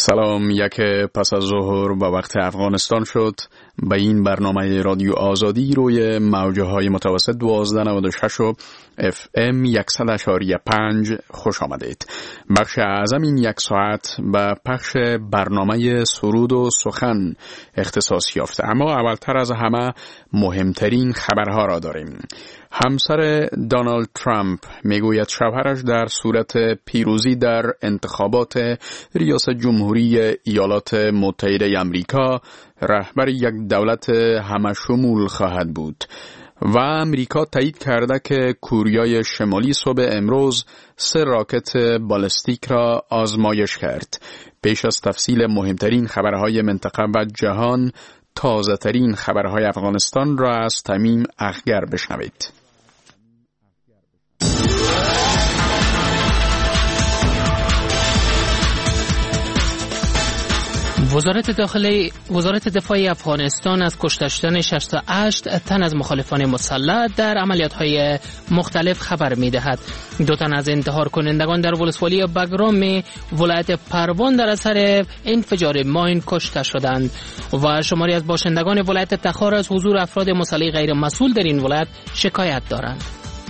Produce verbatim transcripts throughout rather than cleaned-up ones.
سلام، یک پس از ظهر به وقت افغانستان شد. به این برنامه رادیو آزادی روی موجه های متوسط دوازده نود و شش و اف ام صد و اشاری پنج خوش آمدید. بخش اعظم این یک ساعت به پخش برنامه سرود و سخن اختصاص یافته، اما اولتر از همه مهمترین خبرها را داریم. همسر دونالد ترامپ میگوید شوهرش در صورت پیروزی در انتخابات ریاست جمهوری ایالات متحده آمریکا رهبر یک دولت همشمول خواهد بود و امریکا تایید کرده که کوریای شمالی صبح امروز سه راکت بالستیک را آزمایش کرد. پیش از تفصیل مهمترین خبرهای منطقه و جهان، تازه ترین خبرهای افغانستان را از تمیم اخگر بشنوید. وزارت داخلی وزارت دفاع افغانستان از کشته شدن شصت و هشت تن از مخالفان مسلح در عملیات‌های مختلف خبر می‌دهد. دو تن از انتحار کنندگان در ولسوالی بگرام ولایت پروان در اثر انفجار ماین کشته شدند و شماری از باشندگان ولایت تخار از حضور افراد مسلح غیر مسئول در این ولایت شکایت دارند.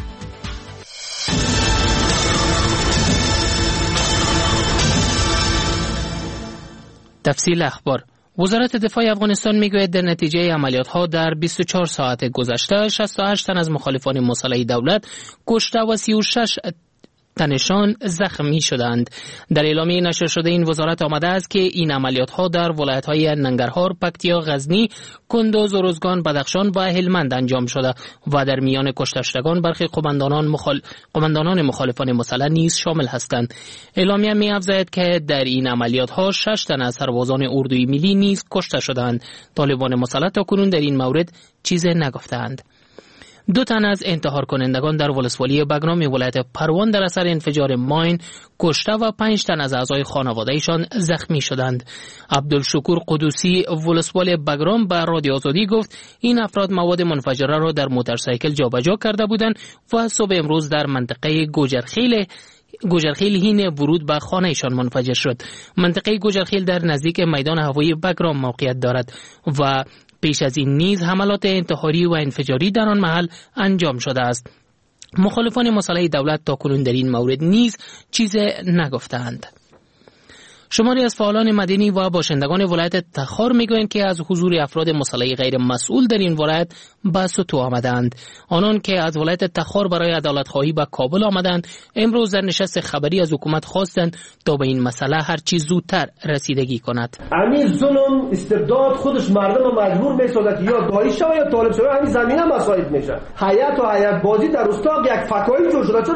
تفصیل اخبار. وزارت دفاع افغانستان میگوید در نتیجه عملیات‌ها در بیست و چهار ساعت گذشته شصت و هشت تن از مخالفان مسلح دولت کشته و سی و شش تنشان زخمی شدند. در اعلامیه نشر شده این وزارت آمده است که این عملیات‌ها در ولایت‌های ننگرهار، پکتیا، غزنی، کندوز، ارزگان، بدخشان و هلمند انجام شده و در میان کشته شدگان برخی قماندانان مخال... قماندانان مخالفان مسلح نیز شامل هستند. اعلامیه می‌افزاید که در این عملیات‌ها شش تن از سربازان اردوی ملی نیز کشته شدند. طالبان مسلح تاکنون در این مورد چیزی نگفتند. دو تن از انتحار کنندگان در ولسوالی بگرام ولایت پروان در اثر انفجار ماین کشته و پنج تن از اعضای خانواده‌شان زخمی شدند. عبدالشکور قدوسی ولسوالی بگرام به رادیو آزادی گفت این افراد مواد منفجره را در موتورسایکل جابجا کرده بودند و صبح امروز در منطقه گوجرخیل گوجرخیل هین ورود به خانه‌شان منفجر شد. منطقه گوجرخیل در نزدیک میدان هوایی بگرام موقعیت دارد و پیش از این نیز حملات انتحاری و انفجاری در آن محل انجام شده است. مخالفان مسلح دولت تاکنون در این مورد نیز چیز نگفتند. شماری از فعالان مدنی و باشندگان ولایت تخار میگویند که از حضور افراد مسلح غیر مسئول در این ولایت به سطوح آمدند. آنان که از ولایت تخار برای عدالت خواهی به کابل آمدند امروز در نشست خبری از حکومت خواستند تا به این مسئله هر چی زودتر رسیدگی کند. همین ظلم استبداد خودش مردم مجبور میسازد که یا داعش شوند یا طالب شوند، همین زمینه مساعد میشن. حیات و حیات بازی در روستا یک فکایی جور شده. چون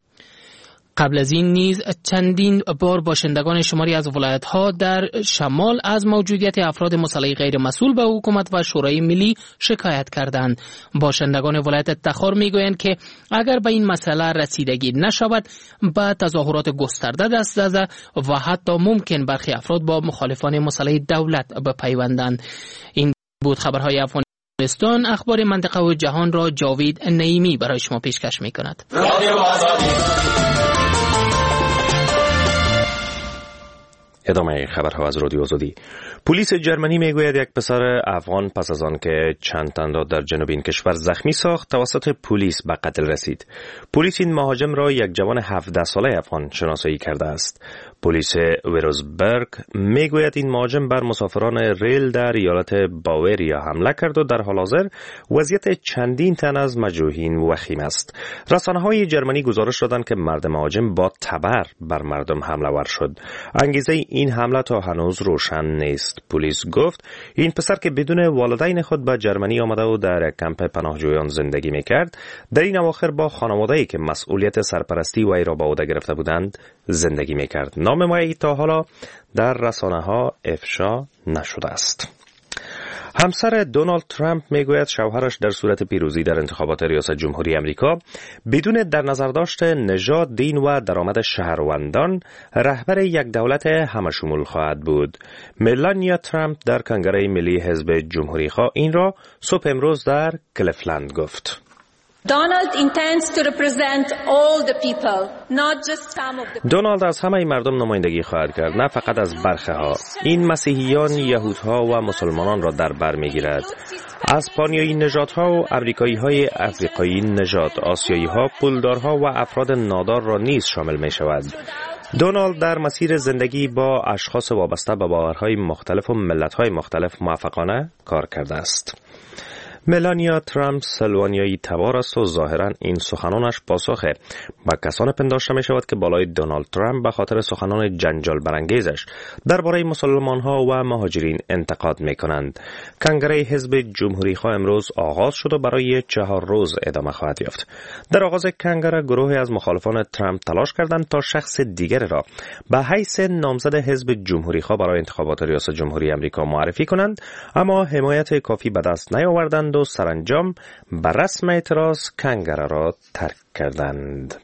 قبل از این نیز چندین بار باشندگان شماری از ولایت‌ها در شمال از موجودیت افراد مسلح غیر مسئول به حکومت و شورای ملی شکایت کردند. باشندگان ولایت تخار میگویند که اگر به این مسئله رسیدگی نشود به تظاهرات گسترده دست زده و حتی ممکن برخی افراد با مخالفان مسلح دولت بپیوندند. این بود خبرهای افغانستان. اخبار منطقه و جهان را جاوید نعیمی برای شما پیشکش می‌کند. ادامه خبرها از رادیو آزادی. پلیس جرمنی میگوید یک پسر افغان پس از آن که چند تن را در جنوب این کشور زخمی ساخت توسط پلیس به قتل رسید. پلیس این مهاجم را یک جوان هفده ساله افغان شناسایی کرده است. پلیس ویروزبرگ میگوید این مهاجم بر مسافران ریل در ایالت باوریا حمله کرد و در حال حاضر وضعیت چندین تن از مجروحین وخیم است. رسانه‌های جرمنی گزارش دادند که مرد مهاجم با تبر بر مردم حمله ور شد. انگیزه این حمله تا هنوز روشن نیست. پلیس گفت این پسر که بدون والدین خود به جرمنی آمده و در کمپ پناهجویان زندگی میکرد در این اواخر با خانواده‌ای که مسئولیت سرپرستی وی را به عهده گرفته بودند زندگی میکرد. نام وی تا حالا در رسانه‌ها افشا نشده است. همسر دونالد ترامپ میگوید شوهرش در صورت پیروزی در انتخابات ریاست جمهوری آمریکا بدون در نظر داشت نژاد، دین و درآمد شهروندان رهبر یک دولت همشمول خواهد بود. ملانیا ترامپ در کنگره ملی حزب جمهوری خواه این را صبح امروز در کلیفلند گفت. Donald intends to represent all the people, not just some of the people. دونالد از همه مردم نمایندگی خواهد کرد، نه فقط از برخه ها. این مسیحیان، یهودها و مسلمانان را در بر میگیرد. اسپانیایی نژادها و امریکایی های افریقایی نژاد، آسیایی ها، پولدارها و افراد نادار را نیز شامل می شود. دونالد در مسیر زندگی با اشخاص وابسته به باورهای مختلف و ملت‌های مختلف موفقانه کار کرده است. ملانیا ترامپ سلوانیایی تبار است و ظاهراً این سخنانش پاسخه و کسان پنداشته می شود که بالای دونالد ترامپ به خاطر سخنان جنجال برانگیزش درباره مسلمان‌ها و مهاجرین انتقاد می کنند. کنگره حزب جمهوری خواه امروز آغاز شد و برای چهار روز ادامه خواهد یافت. در آغاز کنگره گروهی از مخالفان ترامپ تلاش کردند تا شخص دیگر را به حیث نامزد حزب جمهوری خواه برای انتخابات ریاست جمهوری آمریکا معرفی کنند، اما حمایت کافی به دست نیاوردند و سرانجام بر رسم اعتراض کنگره را ترک کردند.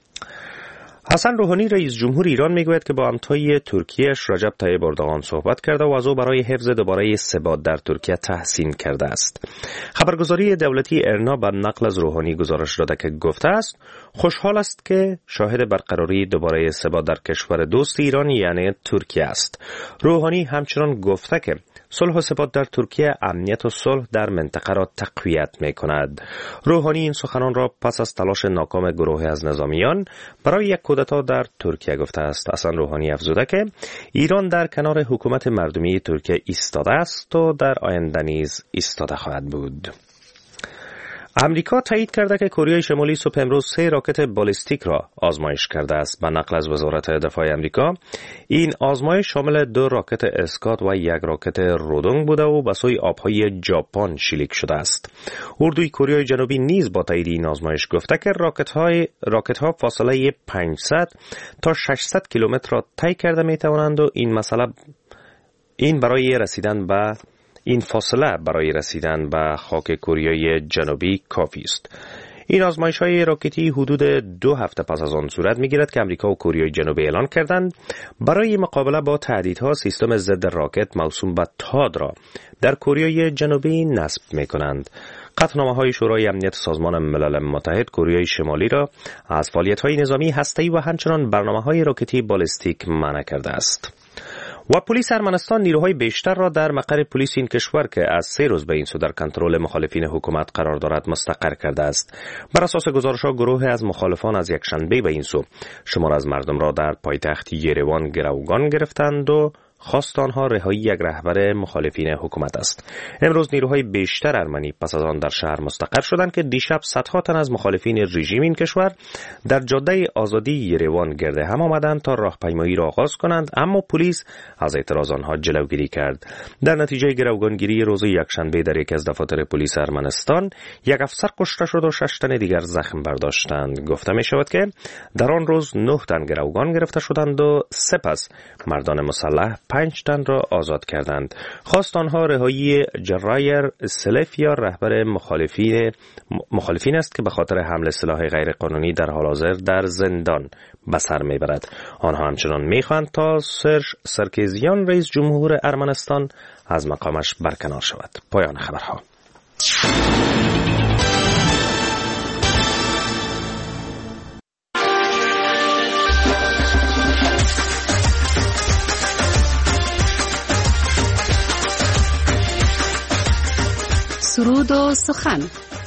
حسن روحانی رئیس جمهور ایران میگوید که با همتای ترکیه‌اش رجب طیب اردوغان صحبت کرده و از او برای حفظ دوباره ثبات در ترکیه تحسین کرده است. خبرگزاری دولتی ارنا بر نقل از روحانی گزارش داده که گفته است خوشحال است که شاهد برقراری دوباره ثبات در کشور دوست ایران یعنی ترکیه است. روحانی همچنان گفته که صلح و ثبات در ترکیه امنیت و صلح در منطقه را تقویت می کند. روحانی این سخنان را پس از تلاش ناکام گروهی از نظامیان برای یک کودتا در ترکیه گفته است. حسن روحانی افزوده که ایران در کنار حکومت مردمی ترکیه ایستاده است و در آینده نیز ایستاده خواهد بود. امریکا تایید کرده که کره شمالی صبح امروز سه راکت بالستیک را آزمایش کرده است. به نقل از وزارت دفاع امریکا این آزمایش شامل دو راکت اسکات و یک راکت رودونگ بوده و به سوی آبهای ژاپن شلیک شده است. اردوی کره جنوبی نیز با تایید این آزمایش گفته که راکت های راکت ها فاصله پانصد تا ششصد کیلومتر را طی کرده می توانند و این مسئله این برای رسیدن به این فاصله برای رسیدن به خاک کره جنوبی کافی است. این آزمایش‌های راکتی حدود دو هفته پس از آن صورت می‌گیرد که امریکا و کره جنوبی اعلان کردند برای مقابله با تهدیدها سیستم ضد راکت موسوم به تاد را در کره جنوبی نصب می‌کنند. قطعنامه‌های شورای امنیت سازمان ملل متحد کره شمالی را از فعالیت‌های نظامی هسته‌ای و همچنین برنامه‌های راکتی بالستیک منع کرده است. و پلیس ارمنستان نیروهای بیشتر را در مقر پلیس این کشور که از سه روز به این سو در کنترل مخالفین حکومت قرار دارد مستقر کرده است. بر اساس گزارش‌ها گروه از مخالفان از یک شنبه به این سو شمار از مردم را در پایتخت یریوان گروگان گرفتند و خواست آنها رهایی یک رهبر مخالفین حکومت است. امروز نیروهای بیشتر ارمنی پس از آن در شهر مستقر شدند که دیشب صدها تن از مخالفین رژیم این کشور در جاده آزادی یریوان گرد هم آمدند تا راهپیمایی را آغاز کنند، اما پلیس از اعتراض آنها جلوگیری کرد. در نتیجه گروگانگیری روز یکشنبه در یکی از دفاتر پلیس ارمنستان یک افسر کشته شد و شش تن دیگر زخم برداشتند. گفته می شود که در آن روز نه تن گروگان گرفته شدند و سپس مردان مسلح پنج تن را آزاد کردند. خواست آنها رهایی جرایر سلفیا رهبر مخالفین مخالفین است که به خاطر حمل سلاح غیر قانونی در حال حاضر در زندان به سر میبرد. آنها همچنان میخواهند تا سرژ سرکیزیان رئیس جمهور ارمنستان از مقامش برکنار شود. پایان خبرها. سرود و سخن.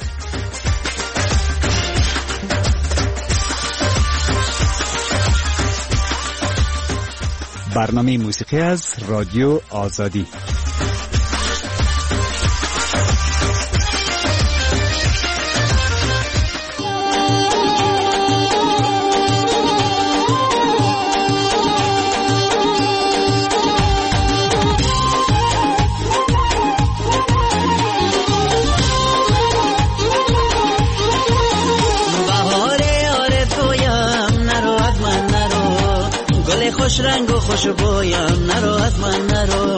برنامه موسیقی از رادیو آزادی. خوش رنگ و خوش بویم نرو از من نرو،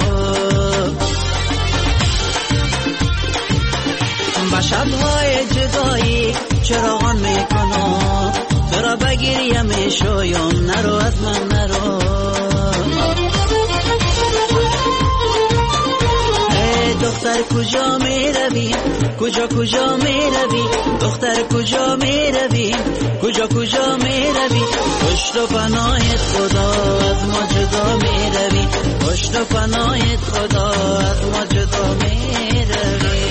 با شبهای جدایی چراغان میکنم تو را بگیریم میشویم نرو از من نرو. ای دختر کجا میروی روی کجا کجا می روی دختر کجا می روی کجا کجا می روی پشت و پناهت خدا از ما جدا می روی پشت و پناهت خدا از ما جدا می روی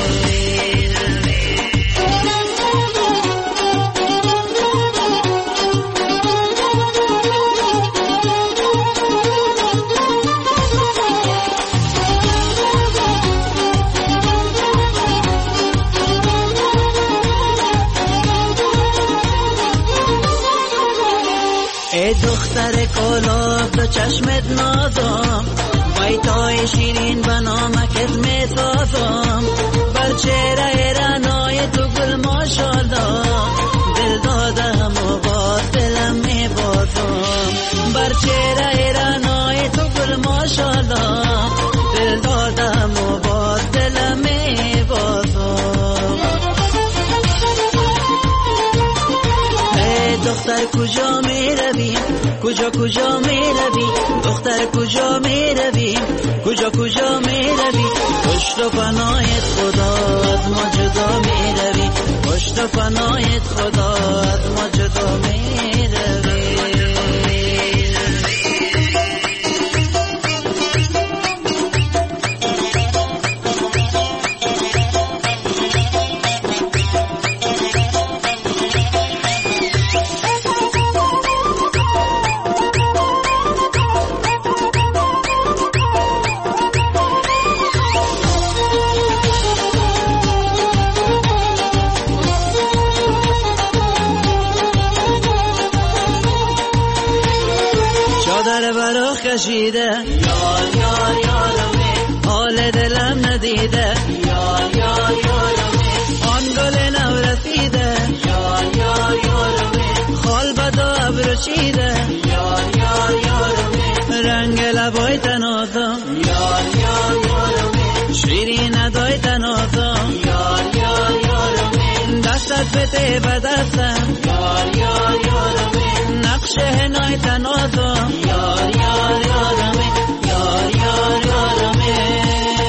ای دختر کلاه دو چشمت نازم بیتای شیرین به نامکت می سازم بر چهره رنای تو گل ماشالله دل دادم و با دلم می بازم بر چهره رنای تو گل ماشالله دل دادم و با دلم می بازم ای دختر کجا می روی کجا کجا می روی دختر کجا می روی کجا کجا می روی پشت و پناهت خدا از ما جدا می روی پشت و پناهت خدا از ما جدا می روی کشیده یار یار یارمه حال دلم ندیده یار یار یارمه آن گل نو رسیده یار یار یارمه خال بدا ابرو چیده یار یار یارمه رنگ لبای تنازم یار یار یارمه شیرین ندای تنازم یار یار یارمه دستت بده به دستم یار یار یارمه نقش هنای تنازم یار یار یارمه یار یار یارمه.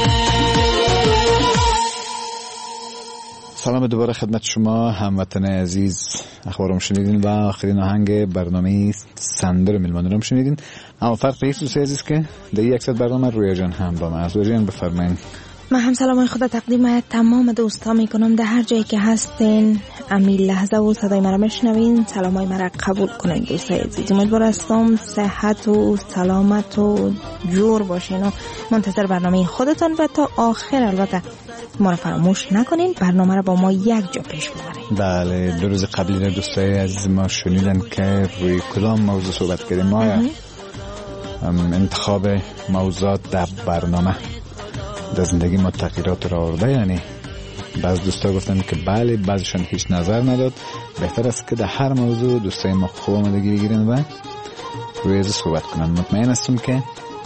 سلام دوباره خدمت شما هموطن عزیز. اخبارم شنیدین و آخرین آهنگ برنامه سندر میلمانی رو شنیدین. اما فرق پیش دوست عزیز که در یک ساعت برنامه رویا جان هم با من از رویا جان بفرمایید. من هم سلام خدا تقدیم تمام دوستا میکنم در هر جایی که هستین. امین لحظه و صدای مرا میشنوین سلامای مرا قبول کنین دوستای عزیز. امیدوار هستم صحت و سلامت و جور باشین و منتظر برنامه خودتان و تا آخر البته ما را فراموش نکنین برنامه را با ما یک جا پیش ببرین. بله دو روز قبلی دوستای عزیز ما شنیدن که روی کدام موضوع صحبت کردیم. ما انتخاب موضوعات در برنامه در زندگی ما تغییرات را آورده، یعنی بعض دوستا گفتن که بله، بعضشان هیچ نظر نداد. بهتر است که در هر موضوع دوستای ما خوب آمدگی بگیرن و روی از صحبت کنن. مطمئن هستم که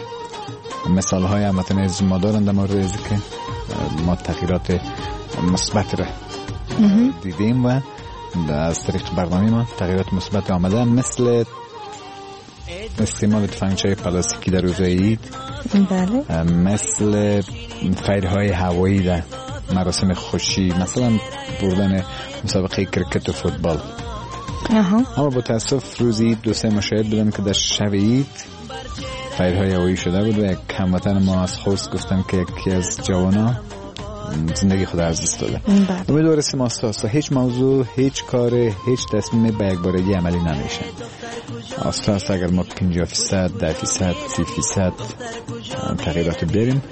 مثال های هموطن عزیز ما دارن در مورد از که ما تغییرات مثبت را دیدیم و از طریق برنامه ما تغییرات مثبت آمده، مثل استعمال تفنگچه‌های پلاستیکی در روزهای عید، بله، مثل فیرهای هوایی در مراسم خوشی، مثلا بردن مسابقه کرکت و فوتبال. اها. اما با تاسف روز عید دوسته ما شاهد بودن که در شب عید فیرهای هوایی شده بود و یک هموطن ما از خوست گفتن که یکی از جوانا زندگی خود از دست داده. امیدوار هستیم آستا آستا هیچ موضوع، هیچ کار، هیچ تصمیم به یک بارگی عملی نمیشه. آستا آستا اگر ما پنجاه فیصد، ده فیصد، سی فیصد تغییرات بیاریم،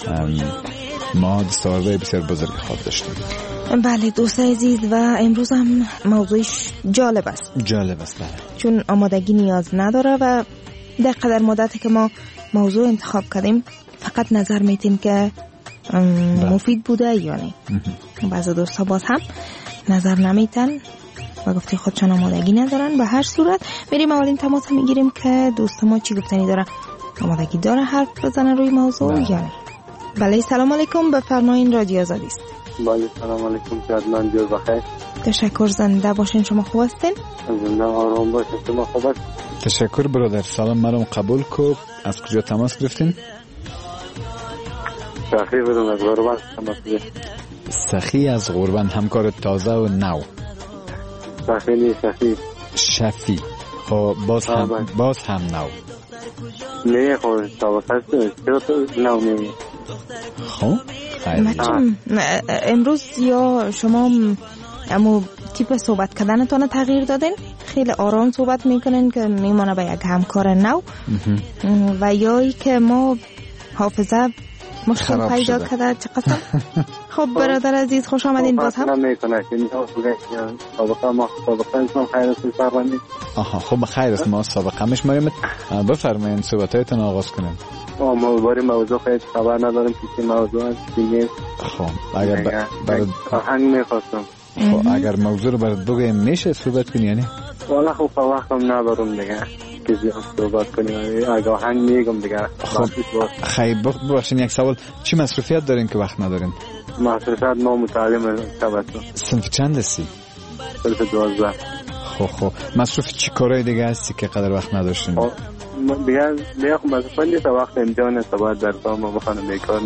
ما دستاوردهای بسیار بزرگی خواهد داشتیم. بله دوست عزیز، و امروز هم موضوعش جالب است. جالب است بله. چون آمادگی نیاز نداره و در قدر مدتی که ما موضوع انتخاب کردیم فقط نظر میتیم که مفید بوده یا نه. بعضی دوستا باز هم نظر نمیتن و گفتی خودشان آمادگی ندارن. به هر صورت میریم اولین تماس میگیریم که دوست ما چی گفتنی داره، آمادگی داره حرف بزنه روی موضوع یا نه. بله سلام علیکم، بفرمایید رادیو آزادی است. بله سلام علیکم، شادمان جور بخیر. تشکر، زنده باشین. شما خوب هستین؟ زنده آرام باشین. شما خوب هستین؟ تشکر برادر. سلام مرا قبول کو. از کجا تماس گرفتین؟ شاخی بدون از غربت تماس گرفتین. سخی از غربن، همکار تازه و نو. سخی نیست، سخی شفی. خب باز هم باز هم نو. نه خب سابقه است، چرا تو نو میگی؟ خب خیلی امروز یا شما امو تیپ صحبت کردنتان تغییر دادین، خیلی آرام صحبت میکنین که میمانه به یک همکار نو، و یا ای که ما حافظه مشکل پیدا کرده. چه قسم. خب برادر عزیز خوش آمدین. باز هم نمیکنه که سابقه ما سابقه انسان خیر است سربانی. آها خب خیر است، ما سابقه مش مریم. بفرمایید صحبتاتون آغاز کنیم. ما موضوع موضوع خیلی خبر نداریم که موضوع است دیگه. خب اگر برای آهنگ میخواستم. خب اگر موضوع رو برات بگم میشه صحبت کنی یعنی؟ والا خب وقتم ندارم دیگه که زیاد صحبت کنیم. اگه آهنگ میگم دیگه. خب خیلی ببخشید یک سوال، چی مصروفیت دارین که وقت ندارین؟ مصروفیت ما متعلم توسط. صنف چند هستی؟ صنف دوازده. خب خب مصروف چی کارهای دیگه هستی که قدر وقت نداشتین؟ دیگه دیگه خب مصروف نیست، وقت امتحان است، باید در ما بخونم، بیکار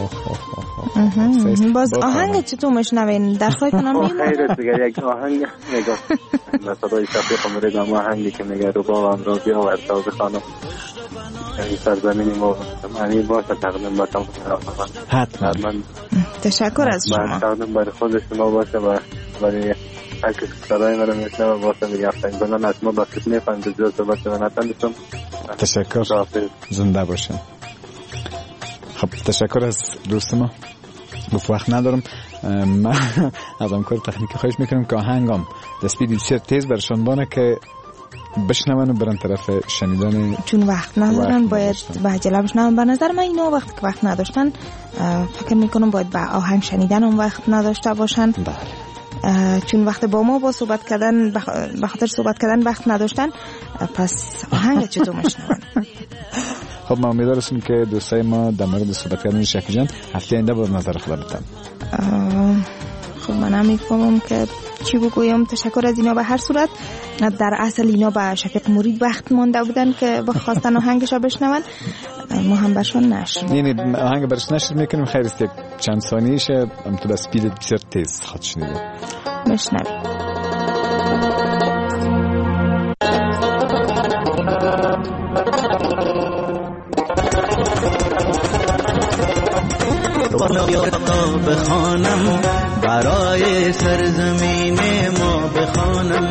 نیست. باز آهنگ چطور میشنوین؟ درسایتون هم میمونه؟ خیر است دیگه، یک آهنگ نگاه صدای شفیق امید هم آهنگی که میگه ربابم را بیاور تا بخوانم، یعنی سرزمینی ما معنی باشه تقدیم باتم. حتما تشکر از شما. تقدیم برای خود شما باشه و برای هر کسی صدای من رو میشنوه باشه میگه افتنگ بلان از ما با کسی نفند جز باشه و نتندستم. تشکر، زنده باشه. خب تشکر از دوست ما. گفت وقت ندارم. من از همکار تکنیکی خواهش میکنم که آهنگم دسپید بسیار تیز برشان بانه که بشنون و برن طرف شنیدن، چون وقت ندارن باید به عجله بشنون. به نظر من اینا وقتی که وقت نداشتن فکر میکنم باید به آهنگ شنیدن هم وقت نداشته باشن. بله. چون وقت با ما با صحبت کردن به خاطر صحبت کردن وقت نداشتن، پس آهنگ چطور میشنون؟ خب ما امیدوار هستیم که دوستای ما در مورد صحبت کردن شفیق جان هفته آینده با نظر خدا بدن. خب من هم میفهمم که چی بگویم. تشکر از اینا. به هر صورت در اصل اینا به شفیق مرید وقت مونده بودن که بخواستن آهنگش رو بشنون، ما هم برشون نشر یعنی آهنگ برش نشر میکنیم. خیر است یک چند ثانیه‌شه هم تو بس پیل بسیار تیز خواهد شنیده. بشنویم. دوباره بیار تا بخوانم، برای سرزمین ما بخوانم.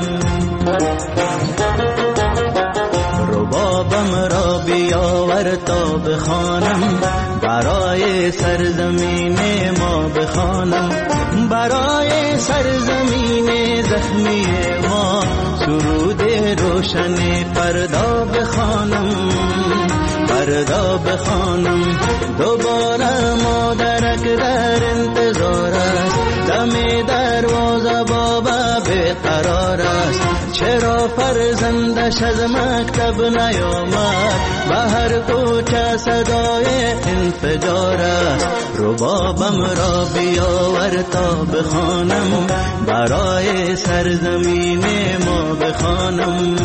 ربابم را بیاور تا بخوانم، برای سرزمین ما بخوانم. برای سرزمین زخمی ما سرود روشن فردا بخوانم، فردا بخوانم. دوباره مادرک در انتظار است، دم دروازه بابا بیقرار است. چرا فرزندش از مکتب نیامد، به هر کوچه صدای انفجار است. ربابم را بیاور تا بخوانم، برای سرزمین ما بخوانم.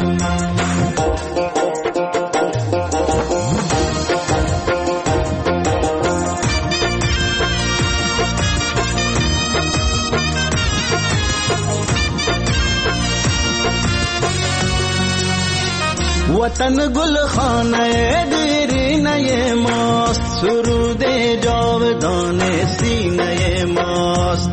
وطن گل خانه دیرینه ماست، سرود جاودان سینه ماست.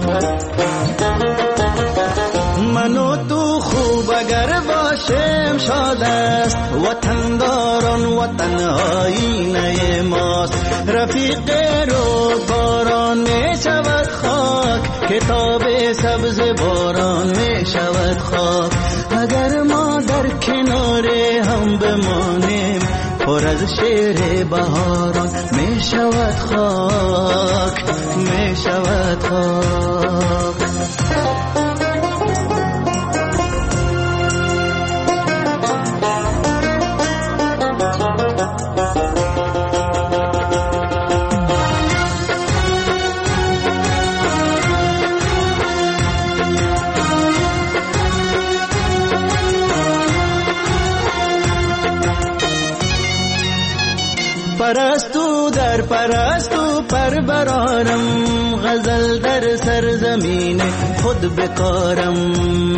من و تو خوب اگر باشیم شاد است، وطن داران وطن آینه ماست. رفیق روزگاران می شود خاک، کتاب سبز باران می شود خاک. اگر ما در کنار هم بمانیم، پر از شعر بهاران می شود خاک، می شود خاک. پرستو در پرستو پر برارم، غزل در سرزمین خود بکارم.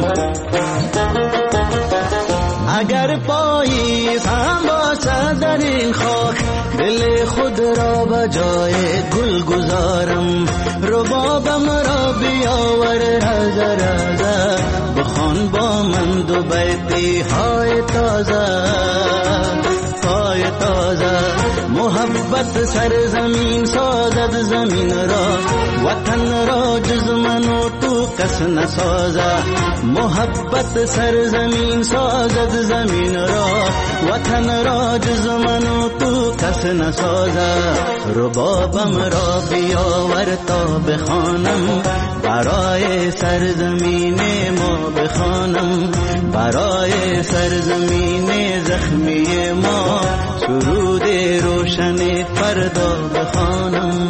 اگر پاییز هم باشد در این خاک، دل خود را به جای گل گذارم. ربابم را بیاور رازه رازه، بخوان با من دو بیتی های تازه های تازه. محبت سرزمین سازد زمین را، وطن را جز من و تو کس نسازه. محبت سرزمین سازد زمین را، وطن را جز من و تو کس نسازه. ربابم را بیاور تا بخوانم، برای سرزمین ما بخوانم. برای سرزمین زخمی ما سرود روشن فردا بخوانم.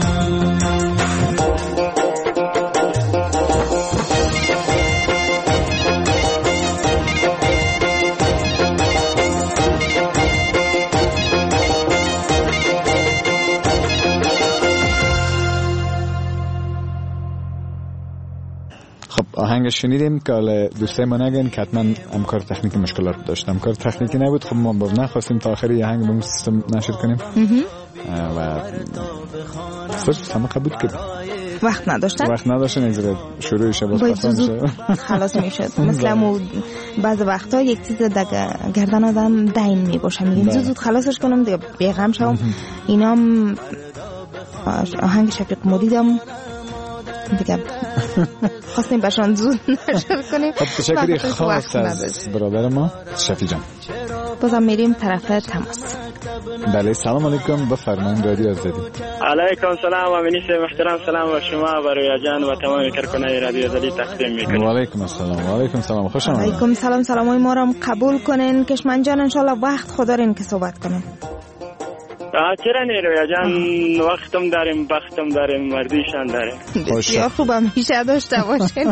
آهنگ شنیدیم که حالا دوستای ما نگن که حتما همکار تکنیکی مشکلات داشت. همکار تکنیکی نبود، خب ما باز نخواستیم تا آخری آهنگ به اون سیستم نشر کنیم و سرچ همه قبول کرد. وقت نداشتن وقت نداشتن اجرا شروع شب باز زود خلاص میشد. مثلا مو بعض وقتا یک چیز دیگه گردن آدم دین میباشه، میگیم زود زود خلاصش کنم دیگه بیغم شوم. اینام آهنگ شفیق مریدم دیگه خواستیم باشان زود نشر کنیم. خب تشکری خاص از برادر ما شفیع جان. بازم میریم طرف تماس. بله سلام علیکم، بفرمایید رادیو آزادی. علیکم سلام و منیس محترم، سلام و شما و رویا جان و تمام کارکنان رادیو آزادی تقدیم میکنیم. و علیکم السلام. و علیکم السلام، خوش آمدید. علیکم سلام، سلامای ما را قبول کنین کشمن جان. ان شاء الله وقت خدا رین که صحبت کنین. چرا نه رویا جان، وقتم داریم، بختم داریم، مردیشان داریم. بسیار خوب، همیشه داشته باشین.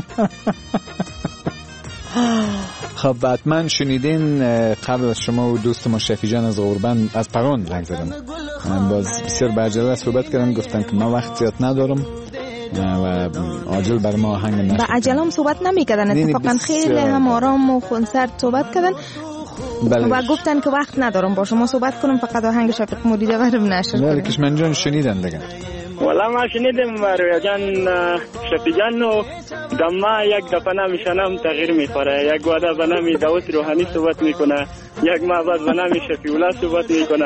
خب حتما شنیدین قبل از شما و دوست ما شفیع جان از غربن از پران زنگ زدن. من باز بسیار بعجله صحبت کردن، گفتن که ما وقت زیاد ندارم و عاجل بر ما آهنگ نشد. با عجله هم صحبت نمی‌کردن، اتفاقا خیلی هم آرام و خونسرد صحبت کردن. بله. و گفتن که وقت ندارم با شما صحبت کنم، فقط آهنگ شفیق مریده برم نشر کنم. بله کشمن جان شنیدن دیگه. والا ما شنیدیم رویا جان، شفیع جان و دما یک دفعه نمیشنم تغییر میخوره. یک واده به نامی داوود روحانی صحبت میکنه، یک معبد به نامی شفیع الله صحبت میکنه.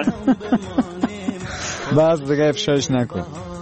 باز دیگه افشاش نکن.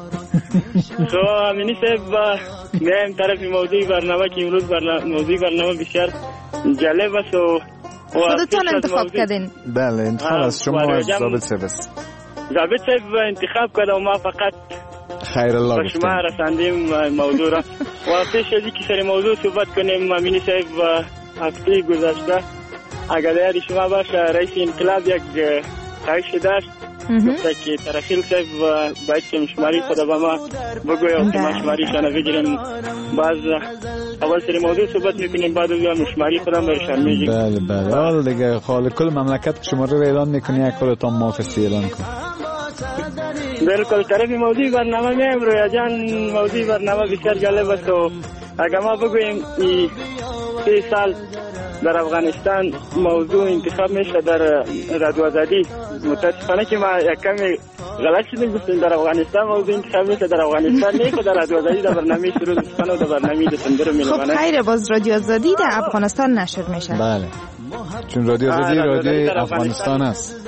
تو امینی صاحب میایم طرف موضوع برنامه که امروز موضوع برنامه بسیار جالب است و خودتان انتخاب کردین. بله انتخاب از شما از ضابط سرویس. ضابط صاحب انتخاب کرده و ما فقط خیر الله گفتیم شما رساندیم موضوع را. و پیش از اینکه سر موضوع صحبت کنیم، امینی صاحب هفته گذشته اگر یاد شما باشه رئیس انقلاب یک خواهش داشت، گفته که ترخیل صاحب باید که مشماری خدا با ما بگوید که ما شماریشان بگیریم. باز اول سری موضوع صحبت میکنیم، بعد از مشماری خدا برشان میگیم. بله بله حال دیگه خاله کل مملکت شماره رو اعلان میکنی، یک کلتان مافسی اعلان کن. بالکل طرف موضوع برنامه میم رویا جان. موضوع برنامه بسیار جالب است و اگر ما بگوییم این سه سال در افغانستان موضوع انتخاب میشه در رادیو آزادی، متاسفانه که ما یک کمی غلط شدیم، گفتیم در افغانستان موضوع انتخاب میشه، در افغانستان نه، در رادیو آزادی در برنامه شروع میکنه و در برنامه دسامبر میلوانه. خب خیر، باز رادیو آزادی در افغانستان نشر میشه. بله چون رادیو آزادی رادیو افغانستان است.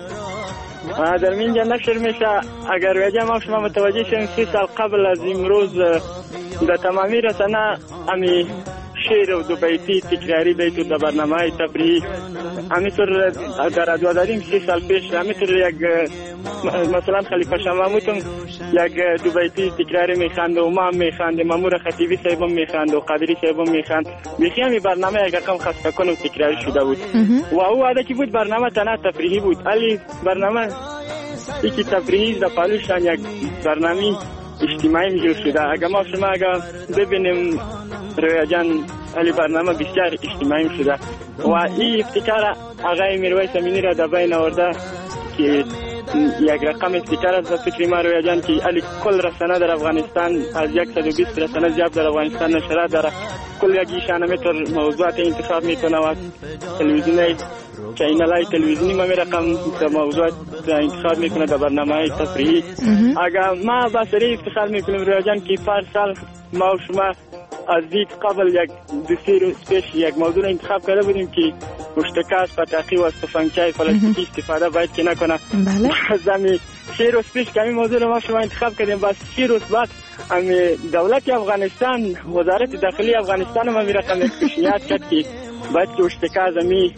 در اینجا نشر میشه. اگر وجه ما شما متوجه شیم سی سال قبل از امروز در تمامی رسانه امی شعر و دو بیتی تکراری بیت در برنامه های تفریحی همینطور در رادیو آزادی سی سال پیش همینطور یک مثلا خلیفه شاه محمود یک دو بیتی تکراری میخواند و ما میخواند، مامور خطیبی صاحب میخواند و قادری صاحب میخواند. میخی همین برنامه یک رقم خسته کن و تکراری شده بود و او عاده که بود برنامه تنها تفریحی بود. علی برنامه یکی تفریحی در پالوشان یک برنامه اجتماعی میجور شده. اگر ما شما اگر ببینیم رویا جان علی برنامه بسیار اجتماعی شده و این ابتکار آقای میرویس امینی را در بین آورده که یک رقم استیکر است و فکری ما رویا جان که علی کل رسانه در افغانستان از صد و بیست رسانه زیاد در افغانستان نشرات داره. کل یکیشان همینطور موضوعات انتخاب میکنه و تلویزیونی چینلای تلویزیونی ما می رقم موضوعات انتخاب میکنه در برنامه تفریحی. اگر ما با سری افتخار میکنیم رویا جان که پر سال ما و شما از دید قبل یک دو سه روز پیش یک موضوع انتخاب کرده بودیم که مشتکاست پتاقی و استفانچای پلاستیکی استفاده باید که نکنه. بله. از همین سه روز پیش که همین موضوع رو ما شما انتخاب کردیم، بس سه روز بعد همین دولت افغانستان، وزارت داخلی افغانستان ما می رقم یک پیشنهاد کرد که باید که مشتکا از همین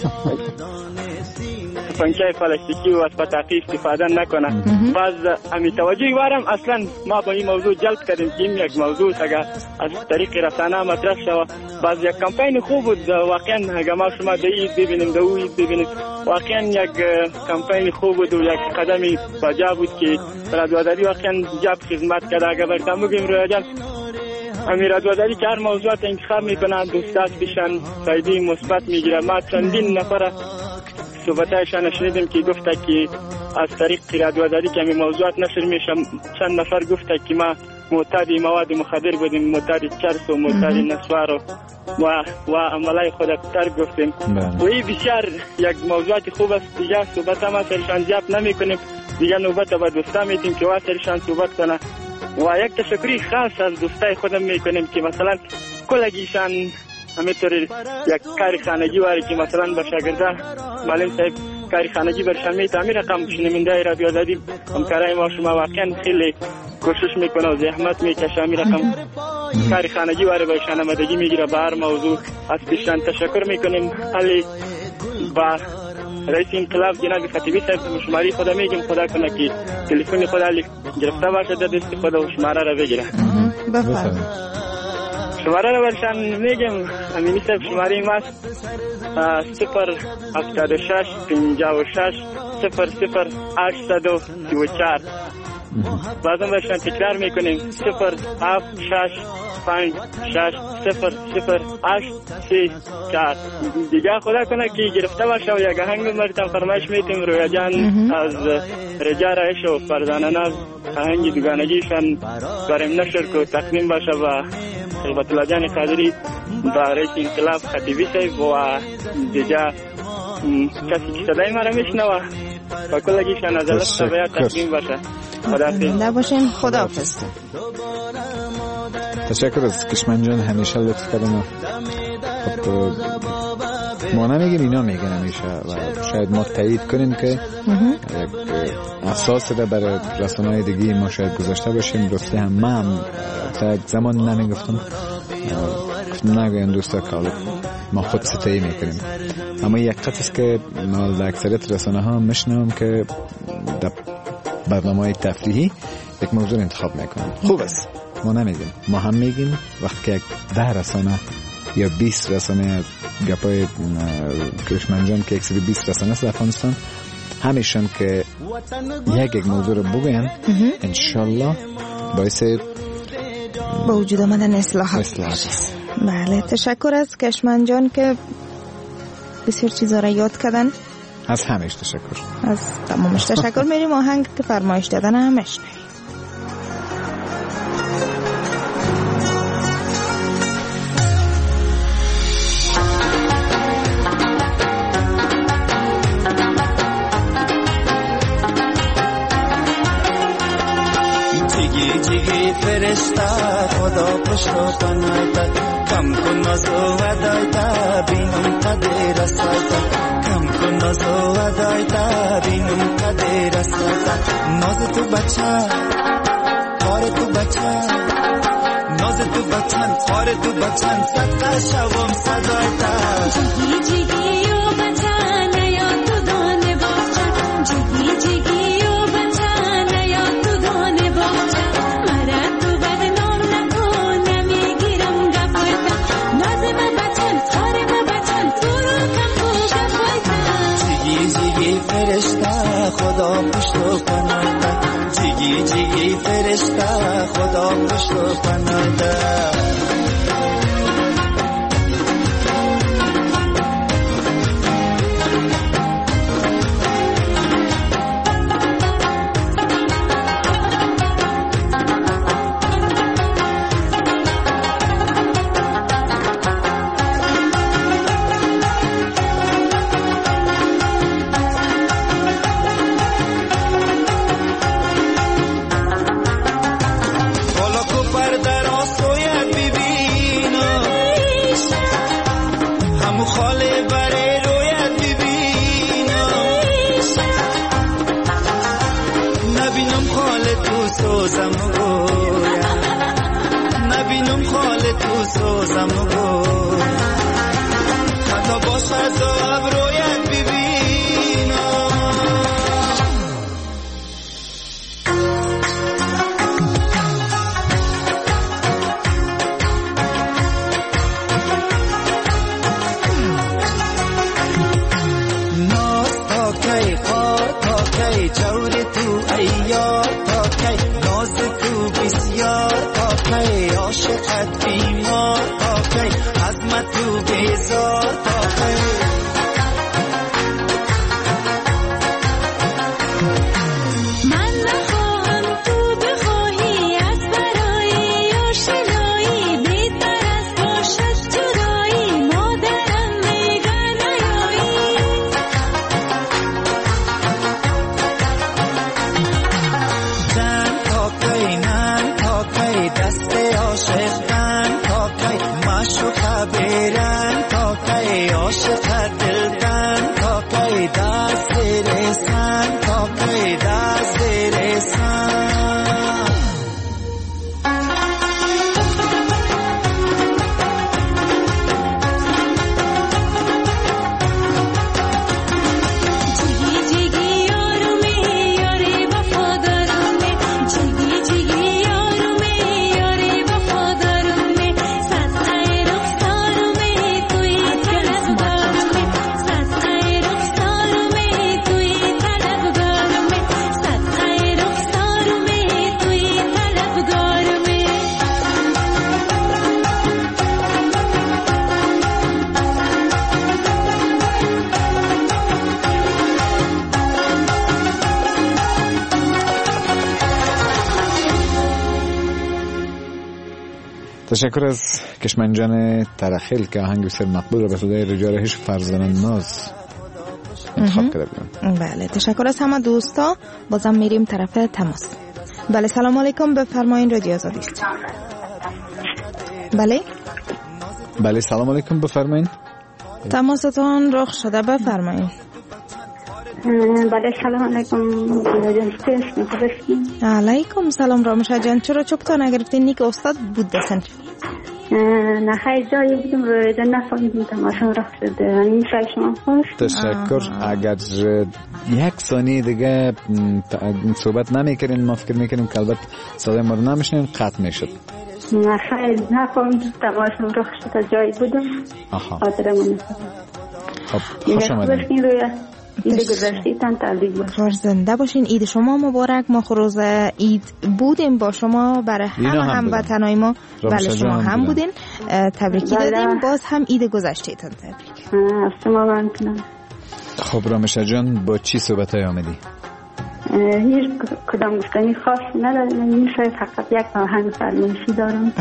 پنچای پلاستیکی و از پتاقی استفاده نکنه. باز همین توجه وارم اصلا ما با این موضوع جلب کردیم که این یک موضوع اگر از طریق رسانه مطرح شود. باز یک کمپین خوب بود واقعا. اگر ما شما در عید ببینیم در او عید ببینیم واقعا یک کمپین خوب بود و یک قدمی بجا بود که رادیواداری واقعا جاب خدمت کرده. اگر برتم بگیم رویا جان همین رادیواداری که هر موضوعات انتخاب میکنه دوستات پیشان فایده مثبت میگیره. ما چندین نفر صحبتایشان شنیدیم که گفته که از طریق رادیواداری که همین موضوعات نشر میشه چند نفر گفته که ما معتاد مواد مخدر بودیم، معتاد چرس و معتاد نسوار و و عملای خود تر گفتیم و این بسیار یک موضوعات خوب است. دیگه صحبت ما سرشان زیاد نمی کنیم، دیگه نوبت با دوستا میتیم که سرشان صحبت کنه و یک تشکری خاص از دوستای خودم میکنیم که مثلا کلگیشان همینطور یک کاری خانگی واری که مثلا به شاگرده معلم صاحب کاری خانگی برشان میت همین رقم شنونده رادیو آزادی همکارای ما شما واقعا خیلی کوشش میکنه و زحمت میکشه. همین رقم کاری خانگی واری برشان آمدگی میگیره به هر موضوع. از پیشان تشکر میکنیم. علی با رئیس انقلاب جناب خطیبی صاحب شماری خدا میگیم خدا کنه که تلفن خدا علی گرفته باشه در دست خدا و شماره را بگیره. بفرمایید. شماره رو برشان میگم. امینی صاحب شماره ماست صفر هفتاد و شش پنجاه و شش صفر صفر هشتصد و سی و چهار. بعضا برشان تکرار میکنیم صفر هفت شش پنج شش صفر صفر هشت سی چهار. دیگه خدا کنه که گرفته باشه و یک آهنگ مرتم فرمایش میتیم رویا جان از رجا رایش و فرزانه ناز آهنگ دوگانگیشان بریم نشر که تقدیم باشه و خلبت الله جان قادری با رئیس انقلاب خطیبی صاحب و دیگه کسی که صدای ما را میشنوه و کلگیشان از الله صبایت تقدیم باشه. خدا باشین. خدا حافظ. تشکر از کشمن جان، همیشه لطف کردن. ما نمیگیم اینا میگن همیشه و شاید ما تایید کنیم که یک اساس را برای رسانه‌های دیگه ما شاید گذاشته باشیم. راستی هم من تا یک زمان نمیگفتم نگوین دوستا که ما خود ستایی میکنیم، اما یک قطع است که ما در اکثریت رسانه ها میشنوم که در برنامه تفریحی یک موضوع انتخاب میکنم. خوب است، ما نمیگیم، ما هم میگیم وقتی که یک ده رسانه یا بیست رسانه گپای کشمنجان که یک بیست رسانه است در افغانستان همیشون که یک یک موضوع رو بگوین انشالله باعث با وجود آمدن اصلاحات. اصلاحات. بله، تشکر از کشمن جان که بسیار چیزا را یاد کردن. از همش تشکر. از تمامش تشکر. میریم آهنگ که فرمایش دادن همش فرشتہ خدا پشت پناہتا کم کو نازو ودایتا بینم قدر رسایتا کم کو نازو ودایتا بینم قدر رسایتا ناز تو بچہ خار تو بچہ ناز تو بچن خار تو بچن صدقہ شوم صدایتا جگی جگی او بچہ نیا تو دانے بچہ جگی جگی خدا پشت و پناهده جیگی جیگی فرشته خدا پشت و پناهده نبینم خال تو سوزم گویم نبینم خال تو سوزم گویم حتی باش از ابرویت ببینم ناز تا کی قار تا کی جور تو ایار تا کی ناز تو بسیار تا کی عاشقت بیمار تا کی عظمت تو بیزار تا کی من نخواهم تو بخواهی از برای آشنایی بهتر از باشد جدایی مادرم میگر نیایی زن تا کی من تا کی دست عاشق دن تا کی معشوق بیرن تا کی عاشق دل دن تا کی دست رسن تا کی دست رسن جیگی جیگی یارومی یاری وفادارومی جیگی جیگی یارومی یاری وفادارومی صدقه رخسارومی توی طلبگارومی صدقه رخسارومی توی طلبگارومی صدقه رخسارومی توی طلبگارومی تشکر از کشمنجان ترخیل که آهنگ بسیار مقبول را به صدای رجال هیچ فرزانه ناز انتخاب کرده بودم. بله تشکر از همه دوستا. بازم میریم طرف تماس. بله سلام علیکم بفرمایین رادیو آزادی است. بله بله سلام علیکم بفرمایین. تماستان رخ شده بفرمایین. بله سلام علیکم علیکم سلام رامشا جان چرا چوبتان نگرفتین نیک استاد بود دستن نه خیلی جایی بودم روی جان نفهمیدیم تماشا رخ شده این شای شما خوش تشکر. اگر یک ثانیه دیگه صحبت نمیکنین ما فکر میکنیم که البته صدای ما رو نمیشنیم قطع میشد. نه خیلی نفهمیدیم تماشا رخ شده جایی بودم خاطر من خب خوش آمدین. عید گذشتیتان تبریک باشه. زنده باشین. عید شما مبارک. ما روز عید بودیم با شما برای همه هموطنای ما. بله شما هم بودین. تبریکی دادیم. باز هم عید گذشتیتان تبریک. شما ممنونم. خب رامشا جان با چی صحبتای آمدی؟ هیچ کدام گفتنی خاص ندارم. میشه فقط یک آهنگ فرمایشی دارم.